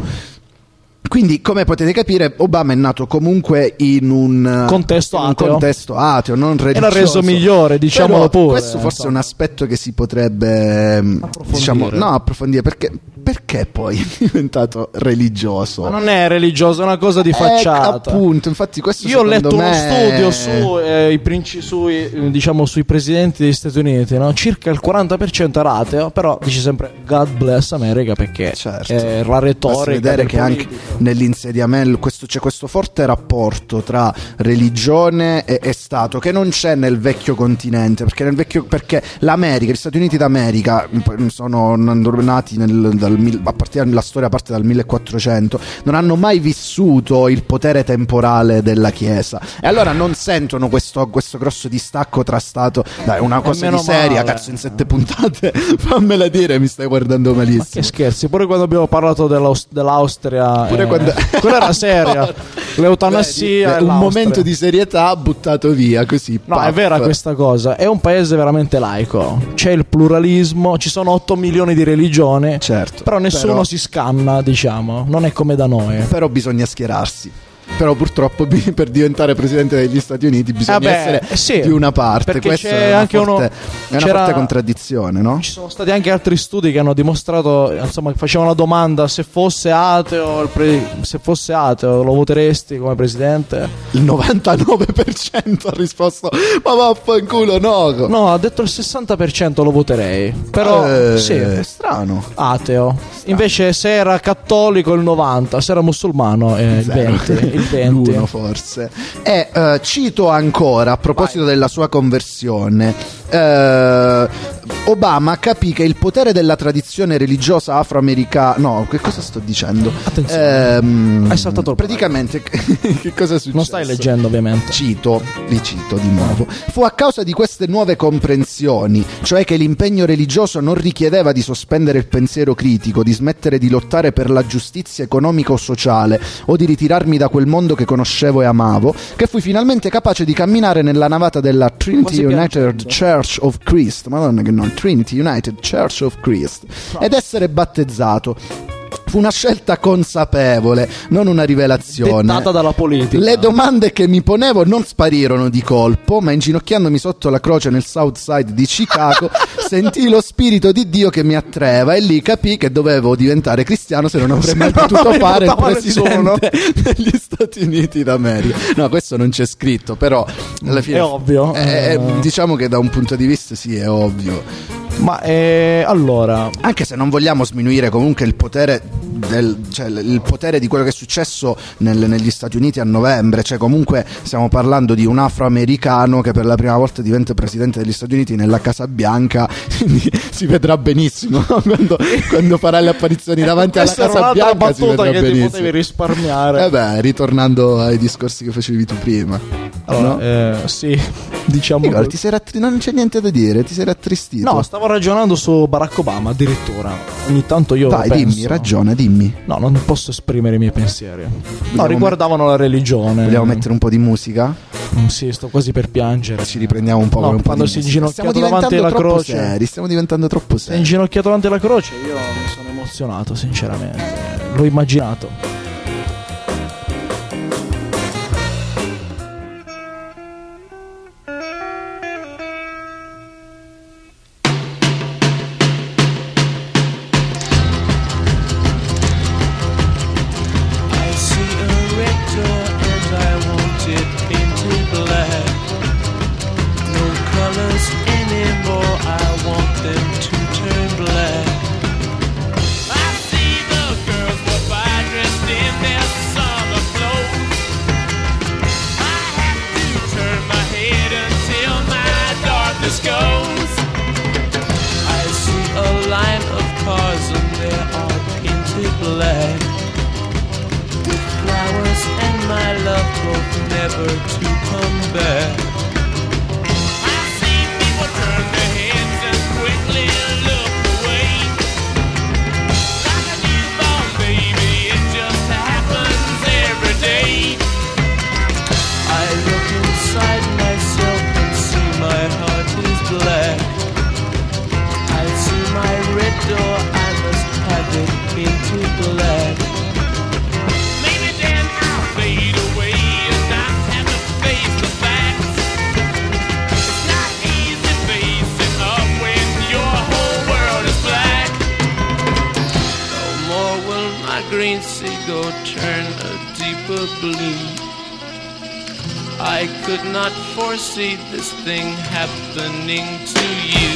Quindi, come potete capire, Obama è nato comunque in un Contesto in un ateo. contesto ateo, non religioso. l'ha reso migliore, diciamolo Però pure, Questo forse è un insomma. aspetto che si potrebbe Approfondire. diciamo, no, approfondire perché perché poi è diventato religioso? Ma non è religioso, è una cosa di facciata. Eh, appunto, infatti questo Io ho secondo letto me uno studio su, eh, i princi- sui, eh, diciamo, sui presidenti degli Stati Uniti, no? Circa il quaranta per cento era ateo, però dice sempre God bless America, perché Certo. eh, la Basta retorica vedere del che anche politico. nell'insediamento questo, c'è questo forte rapporto tra religione e, e Stato che non c'è nel vecchio continente, perché, nel vecchio, perché l'America, gli Stati Uniti d'America sono nati nel, dal, mil- a partire la storia parte dal millequattrocento, non hanno mai vissuto il potere temporale della Chiesa e allora non sentono questo, questo grosso distacco tra Stato. Dai, una cosa di meno seria, male. cazzo, in sette puntate fammela dire, mi stai guardando malissimo. Che scherzi, pure quando abbiamo parlato dell'Aus- dell'Austria, Pure eh, quando- quella era seria, l'eutanassia, Vedi, e un l'Austria. momento di serietà buttato via così. No, paff. è vera questa cosa. È un paese veramente laico. C'è il pluralismo, ci sono otto milioni di religioni. Certo, Però nessuno però- si scanna, diciamo. Non è come da noi. Però bisogna schierarsi. Però purtroppo bi- per diventare presidente degli Stati Uniti bisogna Vabbè, essere eh sì, di una parte. perché Questa c'è è una anche forte, uno- è una c'era- forte contraddizione, no? Ci sono stati anche altri studi che hanno dimostrato, insomma, che facevano la domanda: se fosse ateo, il pre- se fosse ateo, lo voteresti come presidente? Il novantanove per cento ha risposto ma vaffanculo no. No, ha detto il sessanta per cento lo voterei. Però Eh, sì, è strano. ateo. Invece se era cattolico il novanta, se era musulmano eh, il Zero. venti, il venti. L'uno forse. E eh, cito ancora a proposito della sua conversione. eh, Obama capì che il potere della tradizione religiosa afroamericana. No, che cosa sto dicendo? Attenzione. Ehm, Hai saltato il praticamente che cosa è successo? Non stai leggendo, ovviamente. Cito, li cito di nuovo. Fu a causa di queste nuove comprensioni, cioè che l'impegno religioso non richiedeva di sospendere il pensiero critico, di smettere di lottare per la giustizia economica o sociale o di ritirarmi da quel mondo che conoscevo e amavo, che fui finalmente capace di camminare nella navata della Trinity Quasi United piangendo. Church of Christ, madonna che no, Trinity United Church of Christ, ed essere battezzato. Fu una scelta consapevole, non una rivelazione. Dettata dalla politica. Le domande che mi ponevo non sparirono di colpo, ma inginocchiandomi sotto la croce nel South Side di Chicago sentii lo spirito di Dio che mi attraeva e lì capii che dovevo diventare cristiano se non avrei mai non potuto avrei fare il votato nessuno. presidente degli Stati Uniti d'America. No, questo non c'è scritto, però alla fine È ovvio. eh, Eh. diciamo che da un punto di vista sì, è ovvio. Ma eh, allora, Anche se non vogliamo sminuire comunque il potere del, cioè il potere di quello che è successo nel- negli Stati Uniti a novembre, cioè comunque stiamo parlando di un afroamericano che per la prima volta diventa presidente degli Stati Uniti nella Casa Bianca, quindi si vedrà benissimo quando, quando farà le apparizioni davanti alla questa era Casa un'altra Bianca, si battuta vedrà che ti benissimo. potevi risparmiare. Eh beh, ritornando ai discorsi che facevi tu prima. Allora, no? eh, sì, diciamo. Nicola, ti sei rattri- non c'è niente da dire, ti sei rattristito. No, stavo ragionando su Barack Obama addirittura. Ogni tanto io Dai, penso. dimmi, ragiona, dimmi. No, non posso esprimere i miei pensieri. No, Vogliamo riguardavano la religione. Vogliamo mettere un po' di musica? Mm, Sì, sto quasi per piangere. Ci riprendiamo un po' No, con un po' quando di si è musica. inginocchiato Stiamo davanti diventando alla troppo croce. seri, stiamo diventando troppo Si è seri. inginocchiato davanti alla croce, io mi sono emozionato, sinceramente. L'ho immaginato. I see a red door and I want it painted black. No colors anymore, I want them to turn black. I see the girls walk by dressed never to come back. I see people turn their heads and quickly look away. Like a newborn baby, it just happens every day. I look inside myself and see my heart is black. I see my red door, I must have it into black. Maybe then I'll fade away and not have to face the facts. It's not easy facing up when your whole world is black. No more will my green seagull turn a deeper blue. I could not foresee this thing happening to you.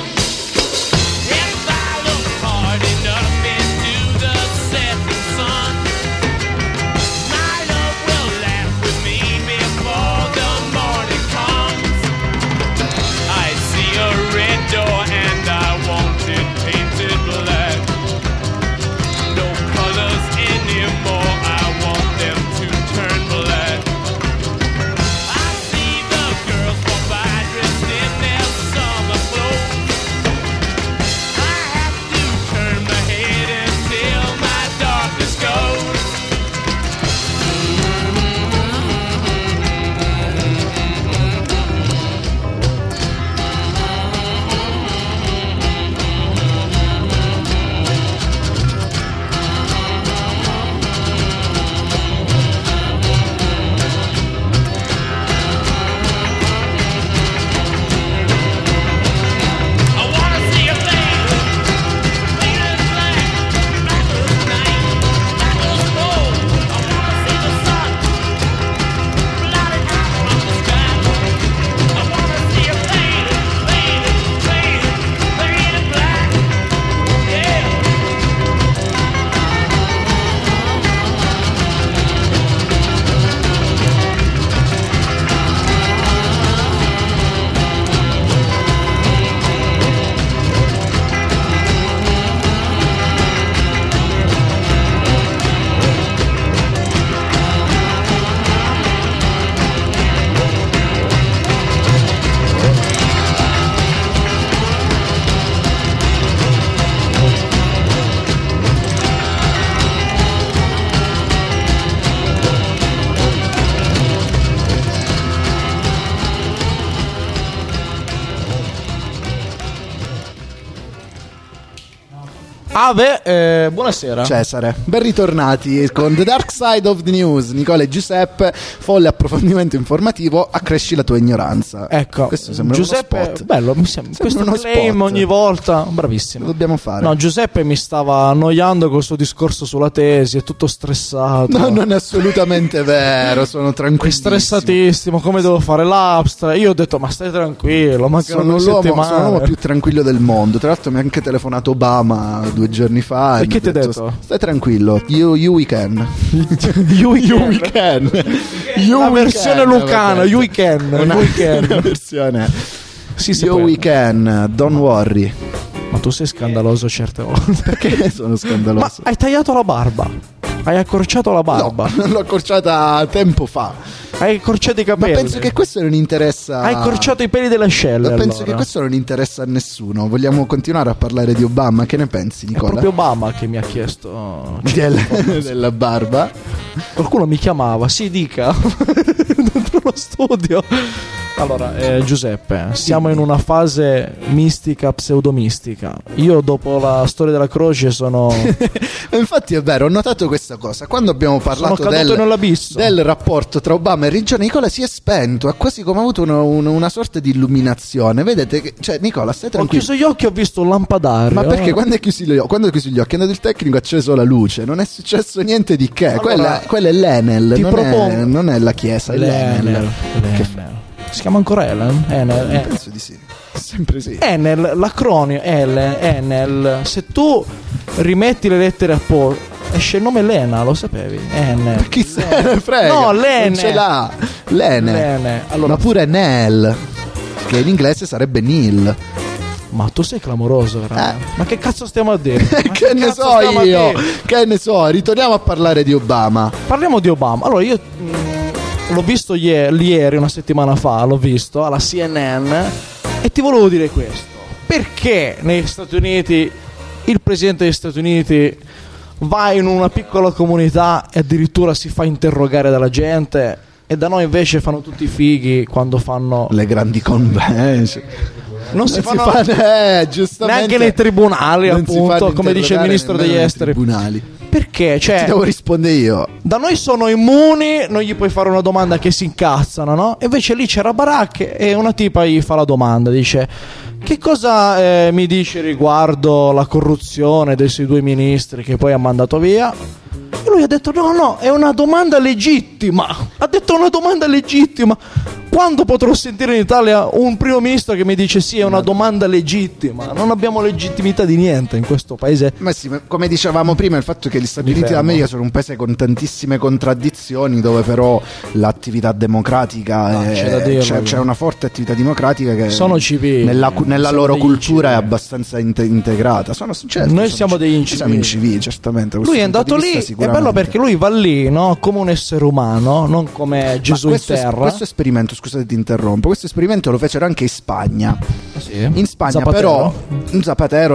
If I look hard enough into the setting sun, my love will laugh with me before the morning comes. I see a red door and I want it painted black. No colors anymore, I want them to turn black. I see the girls walk by dressed in their summer clothes. I have to turn my head until my darkness goes. I wanna see a fade, fade as black, black as night, black as gold. I wanna see the sun, blotted out from the sky. I wanna see a fade, fade, fade, fade as black, yeah. Ave, eh, buonasera. Cesare, ben ritornati con The Dark Side of the News. Nicola e Giuseppe, folle approfondimento informativo, accresci la tua ignoranza. Ecco, questo sembra Giuseppe, uno spot. bello, mi sembra, Sembra questo uno claim spot. ogni volta, bravissimo. Lo dobbiamo fare. No, Giuseppe mi stava annoiando col suo discorso sulla tesi, è tutto stressato. No, non è assolutamente vero, sono È tranquillissimo. stressatissimo, come devo fare l'abstra? Io ho detto, ma stai tranquillo, mancano Sono due l'uomo, settimane. sono l'uomo più tranquillo del mondo. Tra l'altro mi ha anche telefonato Obama due giorni fa. E che mi ti ha detto? Stai tranquillo, you, you we can. You You we can. You La we versione can, lucana, vabbè. you we can, Una, you we can. una versione. Sì, sì, You poi- we can, don't worry. Ma tu sei scandaloso certe volte. Perché sono Ma scandaloso? hai tagliato la barba. Hai accorciato la barba. No, l'ho accorciata tempo fa. Hai accorciato i Ma capelli. penso che questo non interessa. Hai accorciato i peli delle ascelle. Ma penso allora. che questo non interessa a nessuno. Vogliamo continuare a parlare di Obama? Che ne pensi, È Nicola? proprio Obama che mi ha chiesto. oh, Del- della barba. Qualcuno mi chiamava, sì, dica. Dentro lo studio. Allora, eh, Giuseppe, siamo in una fase mistica, pseudomistica. Io dopo la storia della croce sono Infatti è vero, ho notato questa cosa. Quando abbiamo parlato caduto del, nell'abisso. del rapporto tra Obama e Regione, Nicola si è spento. Ha quasi come avuto una, una- una sorta di illuminazione. Vedete che, cioè, Nicola, stai Ho tranquillo. chiuso gli occhi e ho visto un lampadario. Ma perché eh. quando hai chiuso gli occhi, quando hai chiuso gli occhi, è andato il tecnico, ha acceso la luce, non è successo niente di che. Allora, quella, quella è l'Enel, ti non, propongo- è, non è la chiesa, è l'Enel. L'Enel, Che l'Enel. Si chiama ancora Elen? Enel, eh. Penso di sì. Sempre sì. Enel, l'acronimo Elen, Enel. Se tu rimetti le lettere a posto, esce il nome Lena, lo sapevi? Enel. Chi se ne frega? No, l'Ene. Non ce l'ha. L'Ene. L'Ene. Allora, Ma pure Nel, che in inglese sarebbe Neil. ma tu sei clamoroso, veramente. Eh. Ma che cazzo stiamo a dire? Ma che ne cazzo so stiamo a io? dire? Che ne so? Ritorniamo a parlare di Obama. Parliamo di Obama. Allora, io mh, l'ho visto ieri, ieri, una settimana fa, l'ho visto alla C N N e ti volevo dire questo. Perché negli Stati Uniti il presidente degli Stati Uniti va in una piccola comunità e addirittura si fa interrogare dalla gente, e da noi invece fanno tutti i fighi quando fanno le grandi convention? Non si Non fanno si fa, eh, giustamente, neanche nei tribunali, non si appunto, fanno come dice il interrogare ministro degli nemmeno nei esteri. tribunali. Perché? Cioè, Ti devo rispondere io. da noi sono immuni, non gli puoi fare una domanda che si incazzano, no? E invece lì c'era Barack e una tipa gli fa la domanda, dice: che cosa eh, mi dici riguardo la corruzione dei suoi due ministri che poi ha mandato via? E lui ha detto: no, no, è una domanda legittima. Ha detto una domanda legittima. Quando potrò sentire in Italia un primo ministro che mi dice sì, è una domanda legittima? Non abbiamo legittimità di niente in questo paese. Ma sì, ma come dicevamo prima, il fatto che gli Stati Mi Uniti fermo. d'America sono un paese con tantissime contraddizioni, dove però l'attività democratica Ah, è- c'è da dirlo, c'è, c'è una forte attività democratica che Sono civili, nella, nella siamo loro degli cultura è incivili. abbastanza inte- integrata. Sono, certo, Noi sono siamo ci- degli noi siamo incivili. incivili, certamente. da Lui è questo punto andato di lì, vista è bello sicuramente. perché lui va lì, no? Come un essere umano, non come Gesù Ma in questo, es- terra. questo esperimento, scusate ti interrompo, questo esperimento lo fecero anche in Spagna. Sì. In Spagna Zapatero? però Zapatero,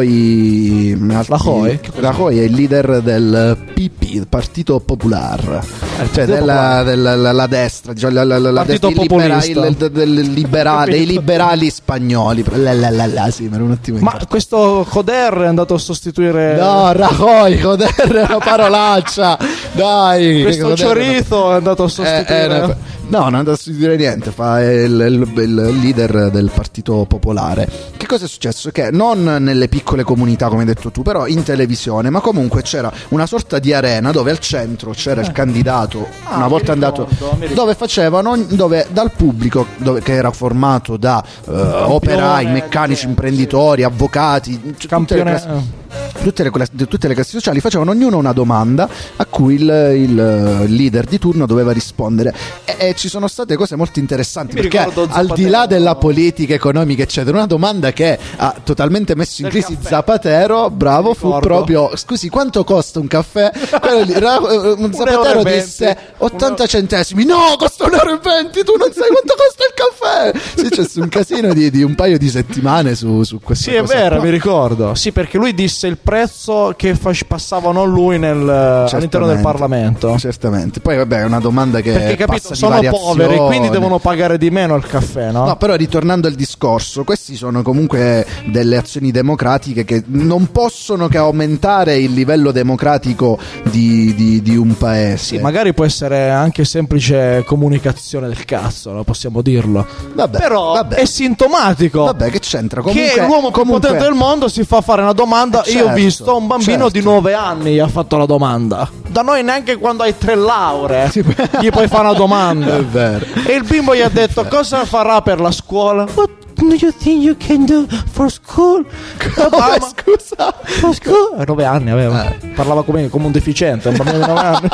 Rajoy, altri- Rajoy? Rajoy è il leader del P P, il Partito Popular, cioè Partito della, Popolare. della- la, la destra, cioè la, la, la Partito destra, il libera- populista. il- del- del libera- dei liberali spagnoli. La, la, la, la, sì, mi ero un attimo Ma incartato. questo Joder è andato a sostituire No, Rajoy, joder, è una parolaccia. Dai, questo che Joder- chorizo è andato a Eh, sostituire. eh, no, no, non è andato a sostituire niente. Fa il, il- il leader del Partito Popolare. Che cosa è successo? Che non nelle piccole comunità, come hai detto tu, però in televisione, ma comunque c'era una sorta di arena dove al centro c'era il candidato. Ah, una mi volta ricordo, andato, mi ricordo. dove facevano, dove dal pubblico, dove- che era formato da eh, operai, meccanici, gente, imprenditori, avvocati, cioè, tutte le Campione- classi- Tutte le, classi- tutte le classi sociali facevano ognuno una domanda a cui il, il leader di turno doveva rispondere, e, e ci sono state cose molto interessanti, Mi perché ricordo al di Zapatero. là della politica economica eccetera, una domanda che ha totalmente messo in Del crisi caffè. Zapatero, bravo, Mi fu ricordo. proprio: scusi, quanto costa un caffè? Quello lì, Ra- eh, Zapatero euro e venti. disse ottanta centesimi. No, costa un euro e venti, tu non sai quanto costa il caffè. Sì, c'è un casino di, di un paio di settimane su, su questa Sì, è cosa vero, qua. mi ricordo. Sì, perché lui disse il prezzo che fac- passavano lui nel, all'interno del Certamente, Parlamento. Certamente. Poi vabbè, è una domanda che Perché capito, passa di sono variazione. poveri, quindi devono pagare di meno il caffè, no? No, però ritornando al discorso, questi sono comunque delle azioni democratiche che non possono che aumentare il livello democratico di, di- di un paese. Sì, magari può essere anche semplice comunicazione del cazzo, no? Possiamo dirlo. Vabbè, Però vabbè. è sintomatico Vabbè, che c'entra? Comunque, che l'uomo più comunque- potente del mondo si fa fare una domanda. Eh, Io ho certo, visto un bambino certo. di nove anni gli ha fatto la domanda. Da noi neanche quando hai tre lauree gli puoi fare una domanda. È vero. E il bimbo gli ha detto: cosa farà per la scuola? What do you think you can do for school? Come, scusa? For school? Eh, nove anni aveva. Parlava come, come un deficiente, un bambino di nove anni.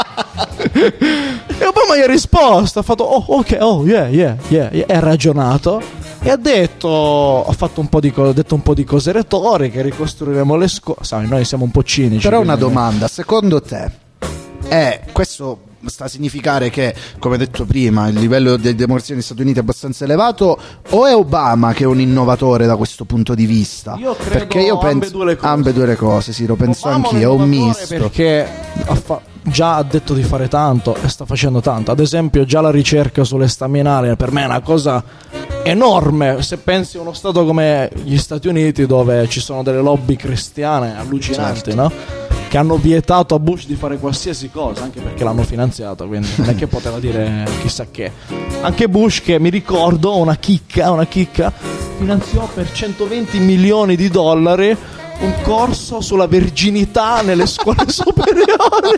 E Obama gli ha risposto, ha fatto oh ok, oh yeah, yeah, yeah, yeah. E ha ragionato e ha detto, ha fatto un po' di co- ha detto un po' di cose retoriche, ricostruiremo le scuole. Sai, noi siamo un po' cinici. Però una quindi- domanda, secondo te è questo sta a significare che, come detto prima, il livello di democrazia negli Stati Uniti è abbastanza elevato, o è Obama che è un innovatore da questo punto di vista? Io credo Perché io penso ambedue le cose. ambedue le cose, sì, lo penso Obama anch'io, è un innovatore misto. perché ha fa- già ha detto di fare tanto e sta facendo tanto. Ad esempio, già la ricerca sulle staminali per me è una cosa enorme. Se pensi a uno stato come gli Stati Uniti, dove ci sono delle lobby cristiane allucinanti, Certo. no? Che hanno vietato a Bush di fare qualsiasi cosa, anche perché l'hanno finanziato, quindi non è che poteva dire chissà che. Anche Bush, che mi ricordo, una chicca, una chicca, finanziò per centoventi milioni di dollari un corso sulla verginità nelle scuole superiori.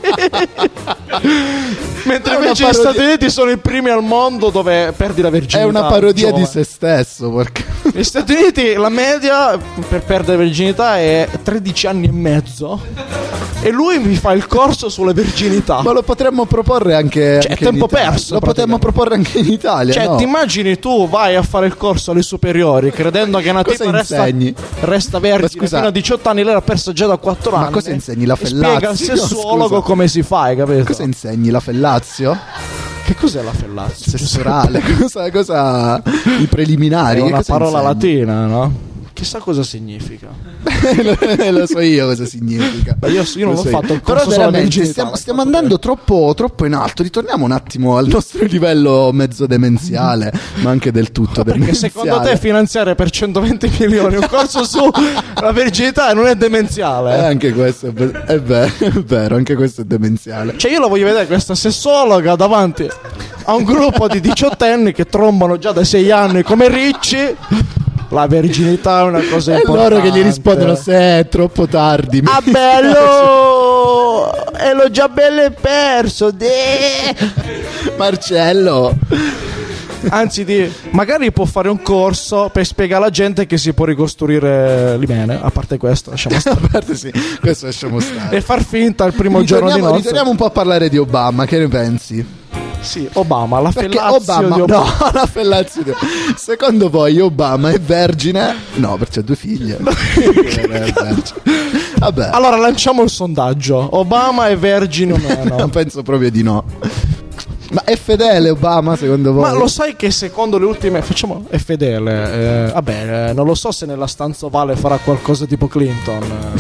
Mentre È una invece gli parodia- Stati Uniti sono i primi al mondo dove perdi la verginità. È una parodia giovane. di se stesso, perché Negli Stati Uniti la media per perdere verginità è tredici anni e mezzo. E lui mi fa il corso sulla verginità. ma lo potremmo proporre anche, Cioè, anche è tempo in Italia. perso, Lo potremmo praticamente. proporre anche in Italia, Cioè, no? ti immagini tu vai a fare il corso alle superiori credendo che una Cosa tipa resta, insegni? resta vergine Ma scusa- fino a diciotto anni, lei l'ha persa già da quattro Ma anni. cosa insegni, la E spiega al fellazio? sessuologo Scusa. come si fa, hai capito? Cosa insegni, la fellazio? Che cos'è la fellazio? Sessuale, cosa, cosa i preliminari? È Che una cosa parola insegna? latina, no? Chissà cosa significa. lo, lo so io cosa significa. Ma io, io non Lo l'ho so fatto il Però corso sulla veramente virginità, stiamo, l'ho stiamo fatto andando troppo, troppo in alto. Ritorniamo un attimo al nostro livello mezzo demenziale, ma anche del tutto Perché demenziale. secondo te finanziare per centoventi milioni un corso sulla virginità non è demenziale? Eh, anche questo è, be- è vero, è vero, anche questo è demenziale. Cioè io la voglio vedere questa sessologa davanti a un gruppo di diciottenni che trombano già da sei anni come ricci. La virginità è una cosa E importante. loro che gli rispondono: se è troppo tardi. Ah bello! E l'ho già bello e perso. De! Marcello. Anzi, di, magari può fare un corso per spiegare alla gente che si può ricostruire l'imene. A parte questo, lasciamo stare. A parte sì, questo lasciamo stare. E far finta il primo giorno di Ritorniamo, nozze. ritorniamo un po' a parlare di Obama, che ne pensi? Sì, Obama, la Perché fellazio Obama, di Obama. no, la fellazio di secondo voi Obama è vergine? No, perché ha due figlie. È vergine. Vabbè, Allora lanciamo il sondaggio. Obama è vergine o meno? penso proprio di no. Ma è fedele Obama secondo voi? Ma lo sai che secondo le ultime facciamo è fedele. Eh, vabbè, eh, non lo so se nella stanza ovale farà qualcosa tipo Clinton.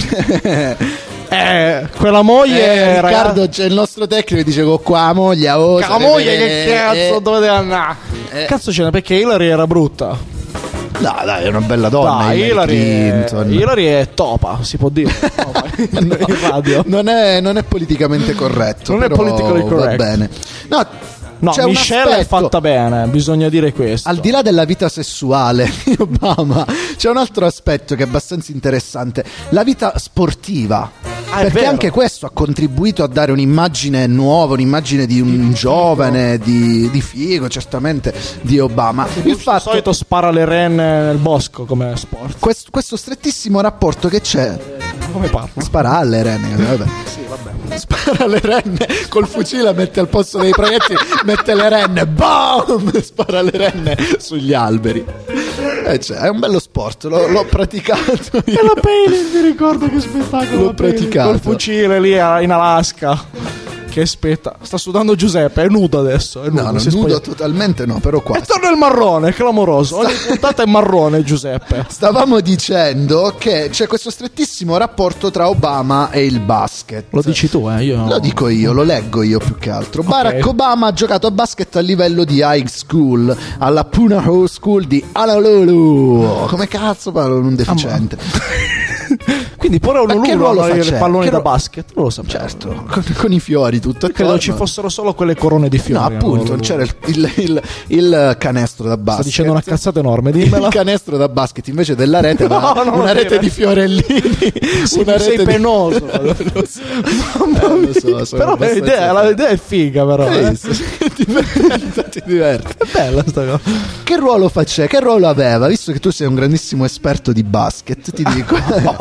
Eh, quella moglie Eh, raga- Riccardo, c'è il nostro tecnico che dice con qua moglie, oh, la sarebbe- moglie che cazzo eh, dove andare? eh. Cazzo ce n'è perché Hillary era brutta. No, dai, è una bella donna. Dai, Hillary Hillary è, Clinton. Hillary è topa, si può dire. Topa, in radio. Non è, non è politicamente corretto. Non è però politically va correct. bene. No, No, c'è un Michelle è aspetto- fatta bene, bisogna dire questo. Al di là della vita sessuale di Obama, c'è un altro aspetto che è abbastanza interessante: la vita sportiva. Ah, è Perché vero. anche questo ha contribuito a dare un'immagine nuova, un'immagine di un giovane, di, di figo, certamente, di Obama. Il Di fatto, solito spara le renne nel bosco come sport. questo, questo strettissimo rapporto che c'è, Come parla? spara alle renne, vabbè. Sì, vabbè. Spara le renne col fucile, mette al posto dei proiettili, mette le renne, boom, spara le renne sugli alberi. Eh, cioè, è un bello sport, l'ho, l'ho praticato io. E la Palin, mi ricordo che spettacolo. L'ho la Palin, praticato. Col fucile lì a- in Alaska. Che aspetta, sta sudando Giuseppe, è nudo adesso. È nudo, No, no, si è nudo spogliato. totalmente no, però E quasi. torna il marrone, clamoroso. Ogni puntata è marrone, Giuseppe. Stavamo dicendo che c'è questo strettissimo rapporto tra Obama e il basket. Lo dici tu, eh? Io. Lo dico io, lo leggo io più che altro. Barack Obama ha giocato a basket a livello di high school alla Punahou School di Honolulu. Come cazzo parlo un deficiente? Quindi pure un Ma che Lulu ruolo hanno i faceva? palloni Che da ru- basket. Non lo sapevo. Certo, con, con i fiori tutto. Credo attorno. ci fossero solo quelle corone di No, fiori. appunto, no? c'era il, il- il- il canestro da basket. Sta dicendo una cazzata enorme, dimmela. Il canestro da basket invece della rete No, aveva non lo una rete dire. di fiorellini. Sì, una sei rete di- penoso. lo so, Eh, lo so, sono Però abbastanza- l'idea, la- l'idea è figa, però. Hai eh. visto? Ti diverte, ti diverte. È bella sta cosa. Che ruolo faceva? Che ruolo aveva? Visto che tu sei un grandissimo esperto di basket, ti dico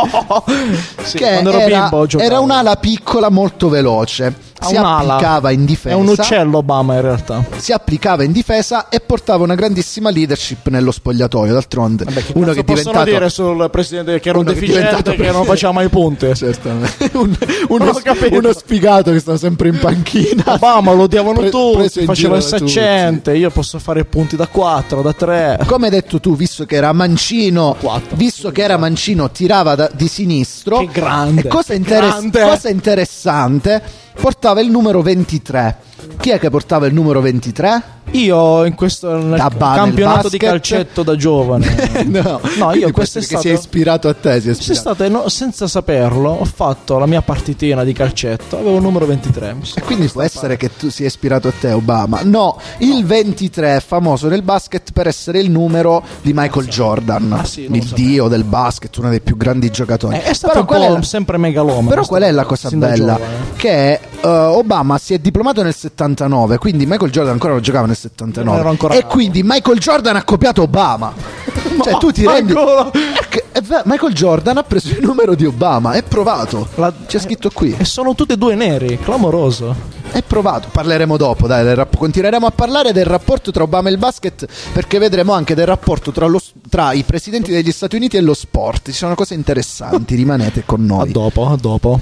Sì, che quando ero era, bimbo giocavo. era un'ala piccola molto veloce. Ha Si un'ala. applicava in difesa. È un uccello Obama in realtà. Si applicava in difesa e portava una grandissima leadership nello spogliatoio. D'altronde, Vabbè, che uno cazzo che è possono diventato dire sul presidente che era un uno che è deficiente diventato che, non presidente. faceva mai punte. Certamente. Un- uno, Non ho capito. uno sfigato che stava sempre in panchina. Obama lo odiavano Pre- tutti, preso in faceva il giro da tutti. saccente. Io posso fare punti da quattro, da tre. Come hai detto tu, visto che era mancino, Quattro. visto che era mancino, tirava da- di sinistro. Che grande, E cosa, che interes- grande. cosa interessante, portava il numero ventitré. Chi è che portava il numero ventitré? Io in questo nel Da ba- nel campionato di basket? calcetto da giovane. no, No, io Quindi questo è che stato si è ispirato a te. Si è C'è ispirato. stato, no, senza saperlo, ho fatto la mia partitina di calcetto, avevo il numero ventitré. Mi E sono- quindi può essere che tu sia ispirato a te, Obama. No, il ventitré è famoso nel basket per essere il numero di Michael Jordan, Ah, sì, non lo il sapevo. dio del basket, uno dei più grandi giocatori. Eh, è stato Però un qual po' è la- sempre megalomane. Però qual è la cosa sin da bella? giovane. Che eh, Obama si è diplomato nel settantanove, quindi Michael Jordan ancora non giocava nel settantanove. Non ero ancora e nato. quindi Michael Jordan ha copiato Obama. Cioè tu ti rendi ancora? Che- è ver- Michael Jordan ha preso il numero di Obama, è provato. La- C'è scritto qui. E sono tutti e due neri, clamoroso. È provato. Parleremo dopo, dai, del rap- continueremo a parlare del rapporto tra Obama e il basket, perché vedremo anche del rapporto tra, lo s- tra i presidenti degli Stati Uniti e lo sport. Ci sono cose interessanti, rimanete con A noi. dopo, a dopo.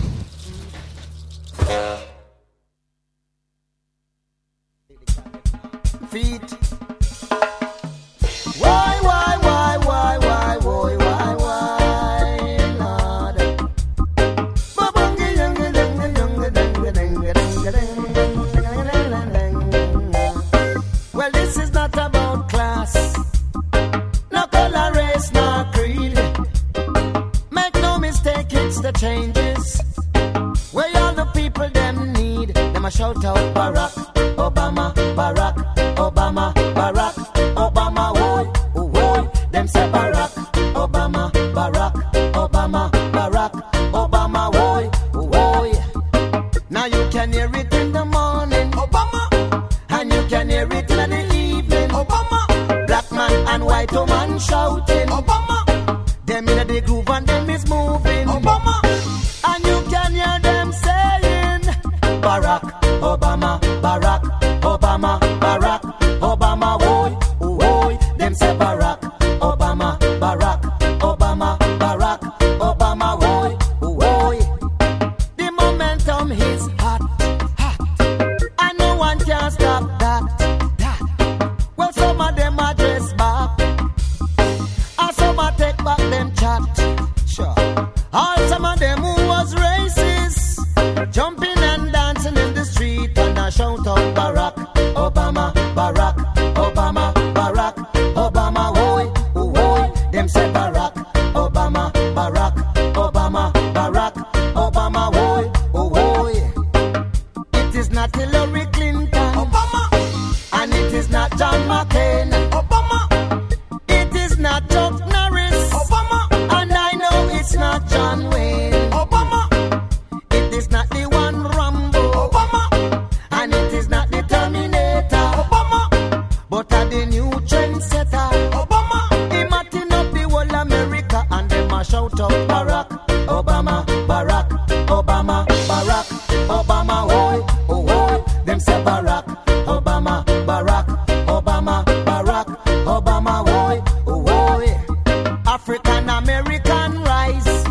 feet. Why, why, why, why, why, why, why, why, Lord? Well, this is not about class, no color, race, no creed. Make no mistake, it's the changes where all the people them need. Them a shout out Barack Obama, Barack Obama, Barack Obama, woy, oh, woy. Them say Barack Obama, Barack Obama, Barack Obama, woy, oh, woy. Now you can hear it in the morning, Obama, and you can hear it in the evening, Obama. Black man and white woman shouting, Obama. Them in the groove and them is moving, Obama. And you can hear them saying Barack Obama, Barack Obama, Barack Obama, woy, oh, woy. Them say Barack Obama, Barack Obama, Barack Obama, woy, oh, woy. The momentum is hot, hot, and no one can stop that, that. Well, some of them are dressed back, and some are take back them chat. Sure. All some of them who was racist, jumping and dancing in the street, and I shout out Barack Obama, Barack Obama, Barack Obama, woy, oh, woy. Them say Barack Obama, Barack Obama, Barack Obama, woy, oh, woy. It is not Hillary Clinton, Obama, and it is not John McCain, Obama. It is not Chuck Norris, Obama, and I know it's not John Wayne, Obama. It is not the one Rambo, Obama, and it is not the Terminator, Obama, but are the new trendsetter, Obama. He matting up the whole America, and them a shout out Barack Obama, Barack Obama, Barack Obama, woy, oh, woy. Them say Barack Obama, Barack Obama, Barack Obama, woy, oh, woy. African American rise,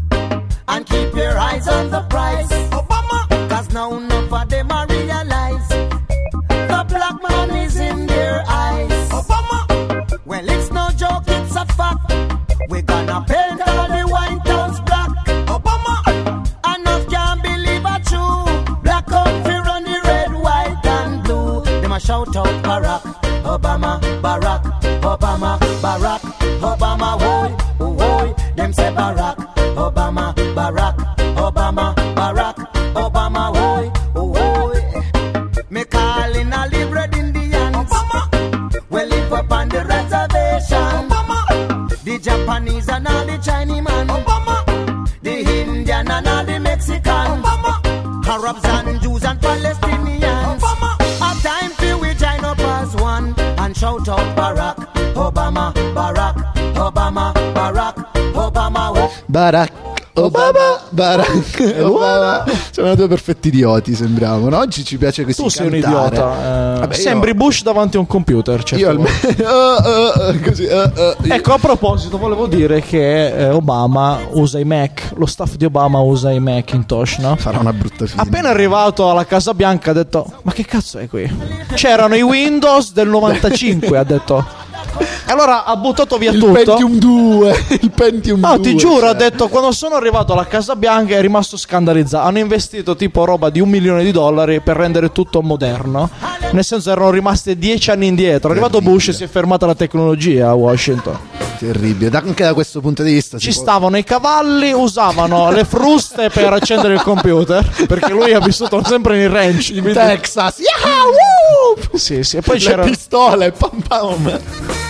and keep your eyes on the prize, Obama. Cause now enough of them a realize the black man is in their eyes, Obama. Well, it's no joke, it's a fact. We're gonna paint all the White House black, Obama. Enough can't believe a true black country run the red, white and blue. Them a shout out Barack Obama, Barack Obama, Barack Obama, woy, oh, woy. Them say Barack Obama, Barack Obama, Barack Obama, woy, oh, woy. Me calling all the red Indians, Obama. We live up on the reservation, Obama. The Japanese and all the Chinese man, Obama. The Indian and all the Mexican, Obama. Arabs and Jews and Palestinians, Obama. A time for we join up as one and shout out Barack Obama, Barack Obama, Barack Obama, woy. Barack Obama, Barack Obama. Siamo due perfetti idioti, sembriamo, no? Oggi ci piace così Tu sei un cantare. idiota. eh, Vabbè, io- Sembri Bush davanti a un computer. certe Io volte. almeno oh, oh, oh, così, oh, oh, io- Ecco, a proposito, volevo dire che eh, Obama usa i Mac, lo staff di Obama usa i Macintosh, no? farà una brutta fine. Appena arrivato alla Casa Bianca ha detto: ma che cazzo è qui? C'erano i Windows del novantacinque, ha detto. E allora ha buttato via il tutto. Pentium due, il Pentium No, due. ti giuro, cioè. ha detto, quando sono arrivato alla Casa Bianca è rimasto scandalizzato. Hanno investito tipo roba di un milione di dollari per rendere tutto moderno. Nel senso, erano rimasti dieci anni indietro. È arrivato Terribile. Bush e si è fermata la tecnologia a Washington. Terribile, Da- anche da questo punto di vista Ci si può- stavano i cavalli, usavano le fruste per accendere il computer, perché lui ha vissuto sempre nei ranch. in quindi- Texas, Yahoo! Sì, sì. E poi Le c'era, pistole, pam pam.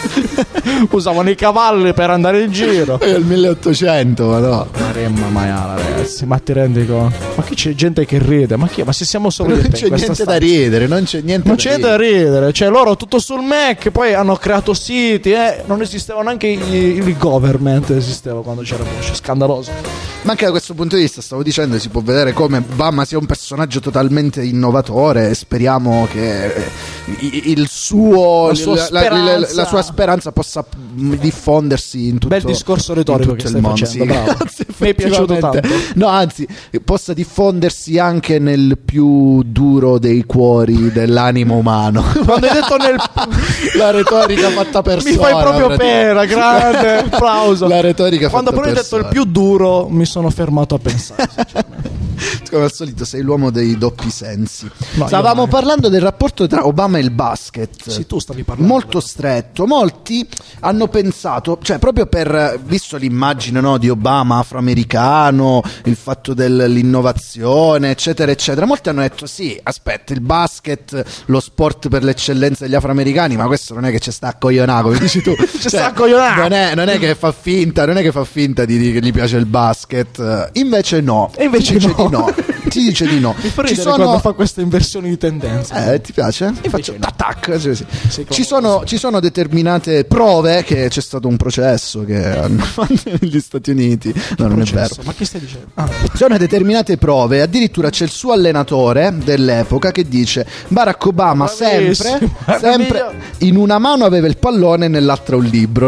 usavano i cavalli per andare in giro. Poi è il milleottocento, ma no. Maremma maiala, ragazzi, ma ti rendi conto? Ma qui c'è gente che ride, ma chi? Ma se siamo solo io e Non te in c'è questa niente da stanza. ridere, non c'è niente Non da c'è da ridere, cioè loro tutto sul Mac, poi hanno creato siti, eh, non esisteva neanche il, il government, esisteva quando c'era Bush, scandaloso. Ma anche da questo punto di vista, stavo dicendo, si può vedere come Obama sia un personaggio totalmente innovatore e speriamo che i- il suo La sua la, la- la- speranza. la sua speranza possa mm, diffondersi in tutto Bel discorso retorico in tutto che il stai mondo. facendo, Sì, bravo. grazie, Mi è piaciuto effettivamente. tanto. No, anzi, possa diffondersi anche nel più duro dei cuori dell'animo umano. Quando hai detto nel La retorica fatta per mi fai proprio pena, grande applauso. La retorica Quando fatta poi hai per detto il suora. più duro mi sono fermato a pensare. Come al solito sei l'uomo dei doppi sensi. No, io Stavamo mai. parlando del rapporto tra Obama e il basket. Sì, tu stavi parlando. Molto stretto. Molti hanno pensato, cioè proprio per, visto l'immagine, no, di Obama afroamericano, il fatto dell'innovazione, eccetera, eccetera, molti hanno detto sì, aspetta, il basket, lo sport per l'eccellenza degli afroamericani, ma questo non è che ci sta a coglionà, come dici tu. Ci sta a coglionà. Non è, non è che fa finta, non è che fa finta di dire che gli piace il basket. Invece no. E invece si dice no. di no. Si dice di no. Mi fa Ci ridere sono quando fa queste inversioni di tendenza. eh, ti piace? Invece Faccio no. tac, cioè, sì. Sei Ci, clamoroso. sono, ci sono determinate prove che c'è stato un processo che hanno fatto negli Stati Uniti. No, non è vero. Processo. Ma che stai dicendo? Ah, Ci sono determinate prove, addirittura c'è il suo allenatore dell'epoca che dice Barack Obama sempre, Bravissimo, sempre meraviglioso. in una mano aveva il pallone e nell'altra un libro.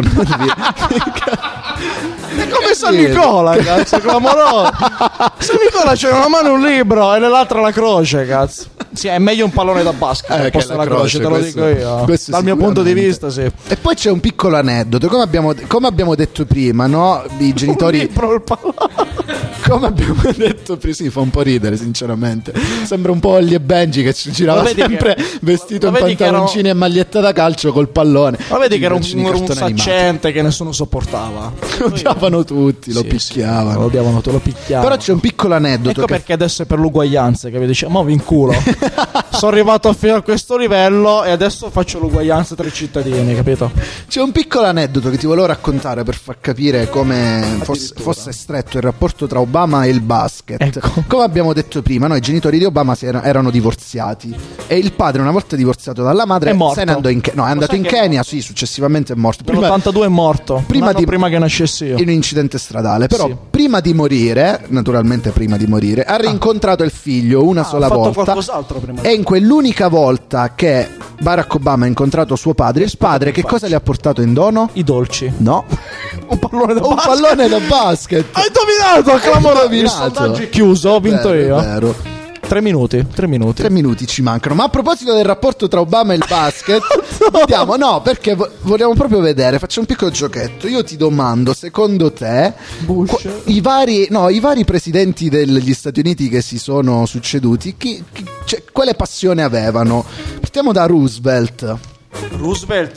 è come San Nicola, cazzo, clamoroso. San Nicola c'è una mano un libro e nell'altra la croce, cazzo. Sì, è meglio un pallone da basket Eh, al che posto la della croce, croce, te lo questo- dico io. questo Dal mio punto di sicuramente. vista, sì. E poi c'è un piccolo aneddoto, come abbiamo, come abbiamo detto prima, no? I genitori... Un libro, il pallone. Come abbiamo detto prima, sì, fa un po' ridere sinceramente. Sembra un po' Ollie e Benji che ci girava Ma vedi sempre che- vestito ma in vedi che era- pantaloncini e maglietta da calcio col pallone. Ma vedi che era un, Invece di un, un cartoni animati. saccente che nessuno sopportava. Lo odiavano tutti, lo Sì, picchiavano. sì, lo odiavano, te lo picchiavano. Però c'è un piccolo aneddoto Ecco che perché adesso è per l'uguaglianza che vi dice, ma vi inculo. Sono arrivato fino a questo livello e adesso faccio l'uguaglianza tra i cittadini, capito? C'è un piccolo aneddoto che ti volevo raccontare per far capire come fosse, fosse stretto il rapporto tra Obama e il basket. Ecco. Come abbiamo detto prima, no, i genitori di Obama si era- erano divorziati e il padre, una volta divorziato dalla madre, È morto. se ne andò in Ke- no, è Lo andato sai in che- Kenya, sì, successivamente è morto. Prima, Nell'ottantadue è morto, prima prima, di- prima che nascessi io. in un incidente stradale, però Sì. prima di morire, naturalmente prima di morire, ha rincontrato il figlio una Ah, sola ha fatto volta. qualcos'altro prima di- E in quell'unica volta che Barack Obama ha incontrato suo padre, il padre che in cosa gli ha portato in dono? I dolci. No, Un pallone da un basket. pallone da basket. Hai indovinato, clamoroso. Il indovinato. sondaggio è chiuso, ho vinto Vero, io. vero. Tre minuti, tre minuti. Tre minuti ci mancano. Ma a proposito del rapporto tra Obama e il basket, vediamo, no, perché vo- vogliamo proprio vedere. Facciamo un piccolo giochetto. Io ti domando, secondo te, Bush. qu- i vari, no, i vari presidenti degli Stati Uniti che si sono succeduti, chi, chi- cioè, quale passione avevano? Partiamo da Roosevelt. Roosevelt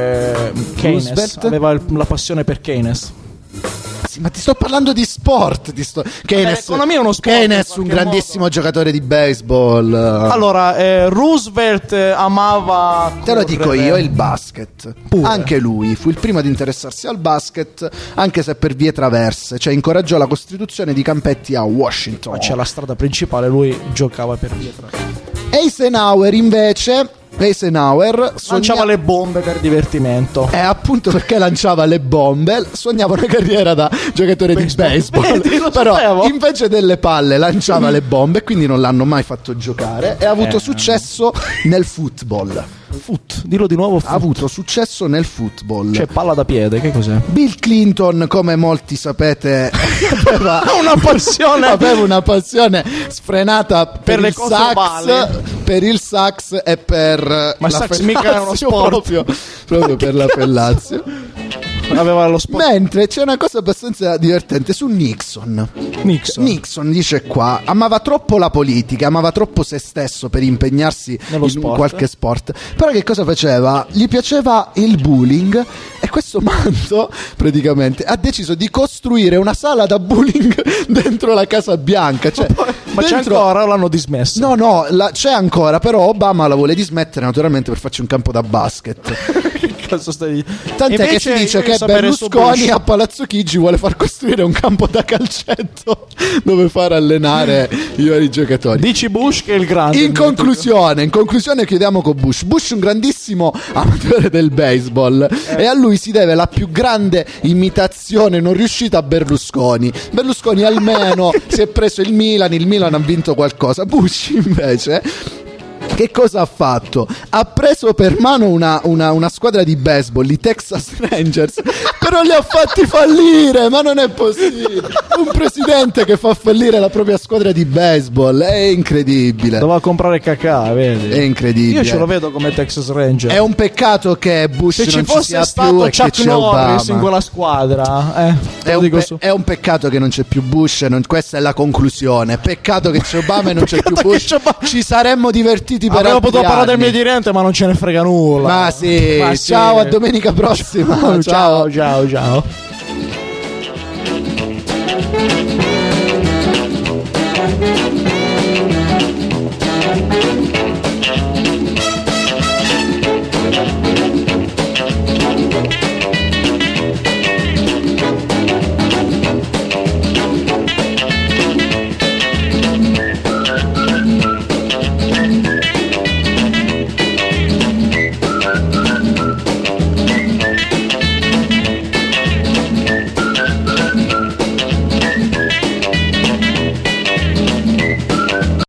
e Keynes Roosevelt? aveva il- la passione per Keynes. Sì, ma ti sto parlando di sport. Ti sto... Keynes, l'economia è uno sport, Keynes, in un qualche grandissimo giocatore di baseball. Allora, eh, Roosevelt eh, amava Te lo dico correre. io, il basket. Pure. Anche lui fu il primo ad interessarsi al basket, anche se per vie traverse, cioè incoraggiò la costituzione di campetti a Washington. Ma c'è la strada principale, lui giocava per pietra. Eisenhower invece, Eisenhower sogna- Lanciava le bombe per divertimento. Eh, appunto perché lanciava le bombe, sognava una carriera da giocatore di Baseball. baseball. Vedi, lo Però sapevo. invece delle palle lanciava le bombe, quindi non l'hanno mai fatto giocare e ha avuto Eh. successo nel football. Foot, dillo di nuovo. Ha Foot. avuto successo nel football. Cioè, palla da piede, che cos'è? Bill Clinton, come molti sapete, aveva Una passione. aveva una passione sfrenata per, Per le il cose sax, ovali. per il sax e per Ma il la sax mica è uno fellatio, sport. proprio, proprio per la fellatio. Aveva lo sport. Mentre c'è una cosa abbastanza divertente su Nixon. Nixon. Nixon dice qua, amava troppo la politica, amava troppo se stesso per impegnarsi Nello in sport. qualche sport. Però che cosa faceva? Gli piaceva il bullying e questo manto praticamente ha deciso di costruire una sala da bullying dentro la Casa Bianca. Cioè, Ma c'è dentro- ancora o l'hanno dismesso? No, no, la- c'è ancora, però Obama la vuole dismettere naturalmente per farci un campo da basket. Che cazzo stai dicendo? Tant'è che Invece si dice io che sapere su Berlusconi Bush. a Palazzo Chigi vuole far costruire un campo da calcetto dove far allenare i vari giocatori. Dici Bush che è il grande. In conclusione, in conclusione chiudiamo con Bush. Bush è un grandissimo amatore del baseball e a lui si deve la più grande imitazione non riuscita a Berlusconi. Berlusconi almeno si è preso il Milan, il Milan ha vinto qualcosa. Bush invece Che cosa ha fatto? Ha preso per mano una, una, una squadra di baseball, i Texas Rangers, però li ha fatti fallire, ma non è possibile. Un presidente che fa fallire la propria squadra di baseball, è incredibile. Doveva comprare cacà, vedi? È incredibile. Io ce lo vedo come Texas Ranger. È un peccato che Bush Se ci non ci fosse sia stato più e che Chuck c'è Norris Obama. in quella squadra, eh, te È lo un, dico pe- su. è un peccato che non c'è più Bush, non- questa è la conclusione. Peccato che c'è Obama e non c'è più Peccato Bush. che c'è Obama. Ci saremmo divertiti per Avremmo altri potuto parlare del anni. Medio Oriente, ma non ce ne frega nulla. Ma sì, Ma sì. ciao, a domenica prossima. ciao, ciao, ciao.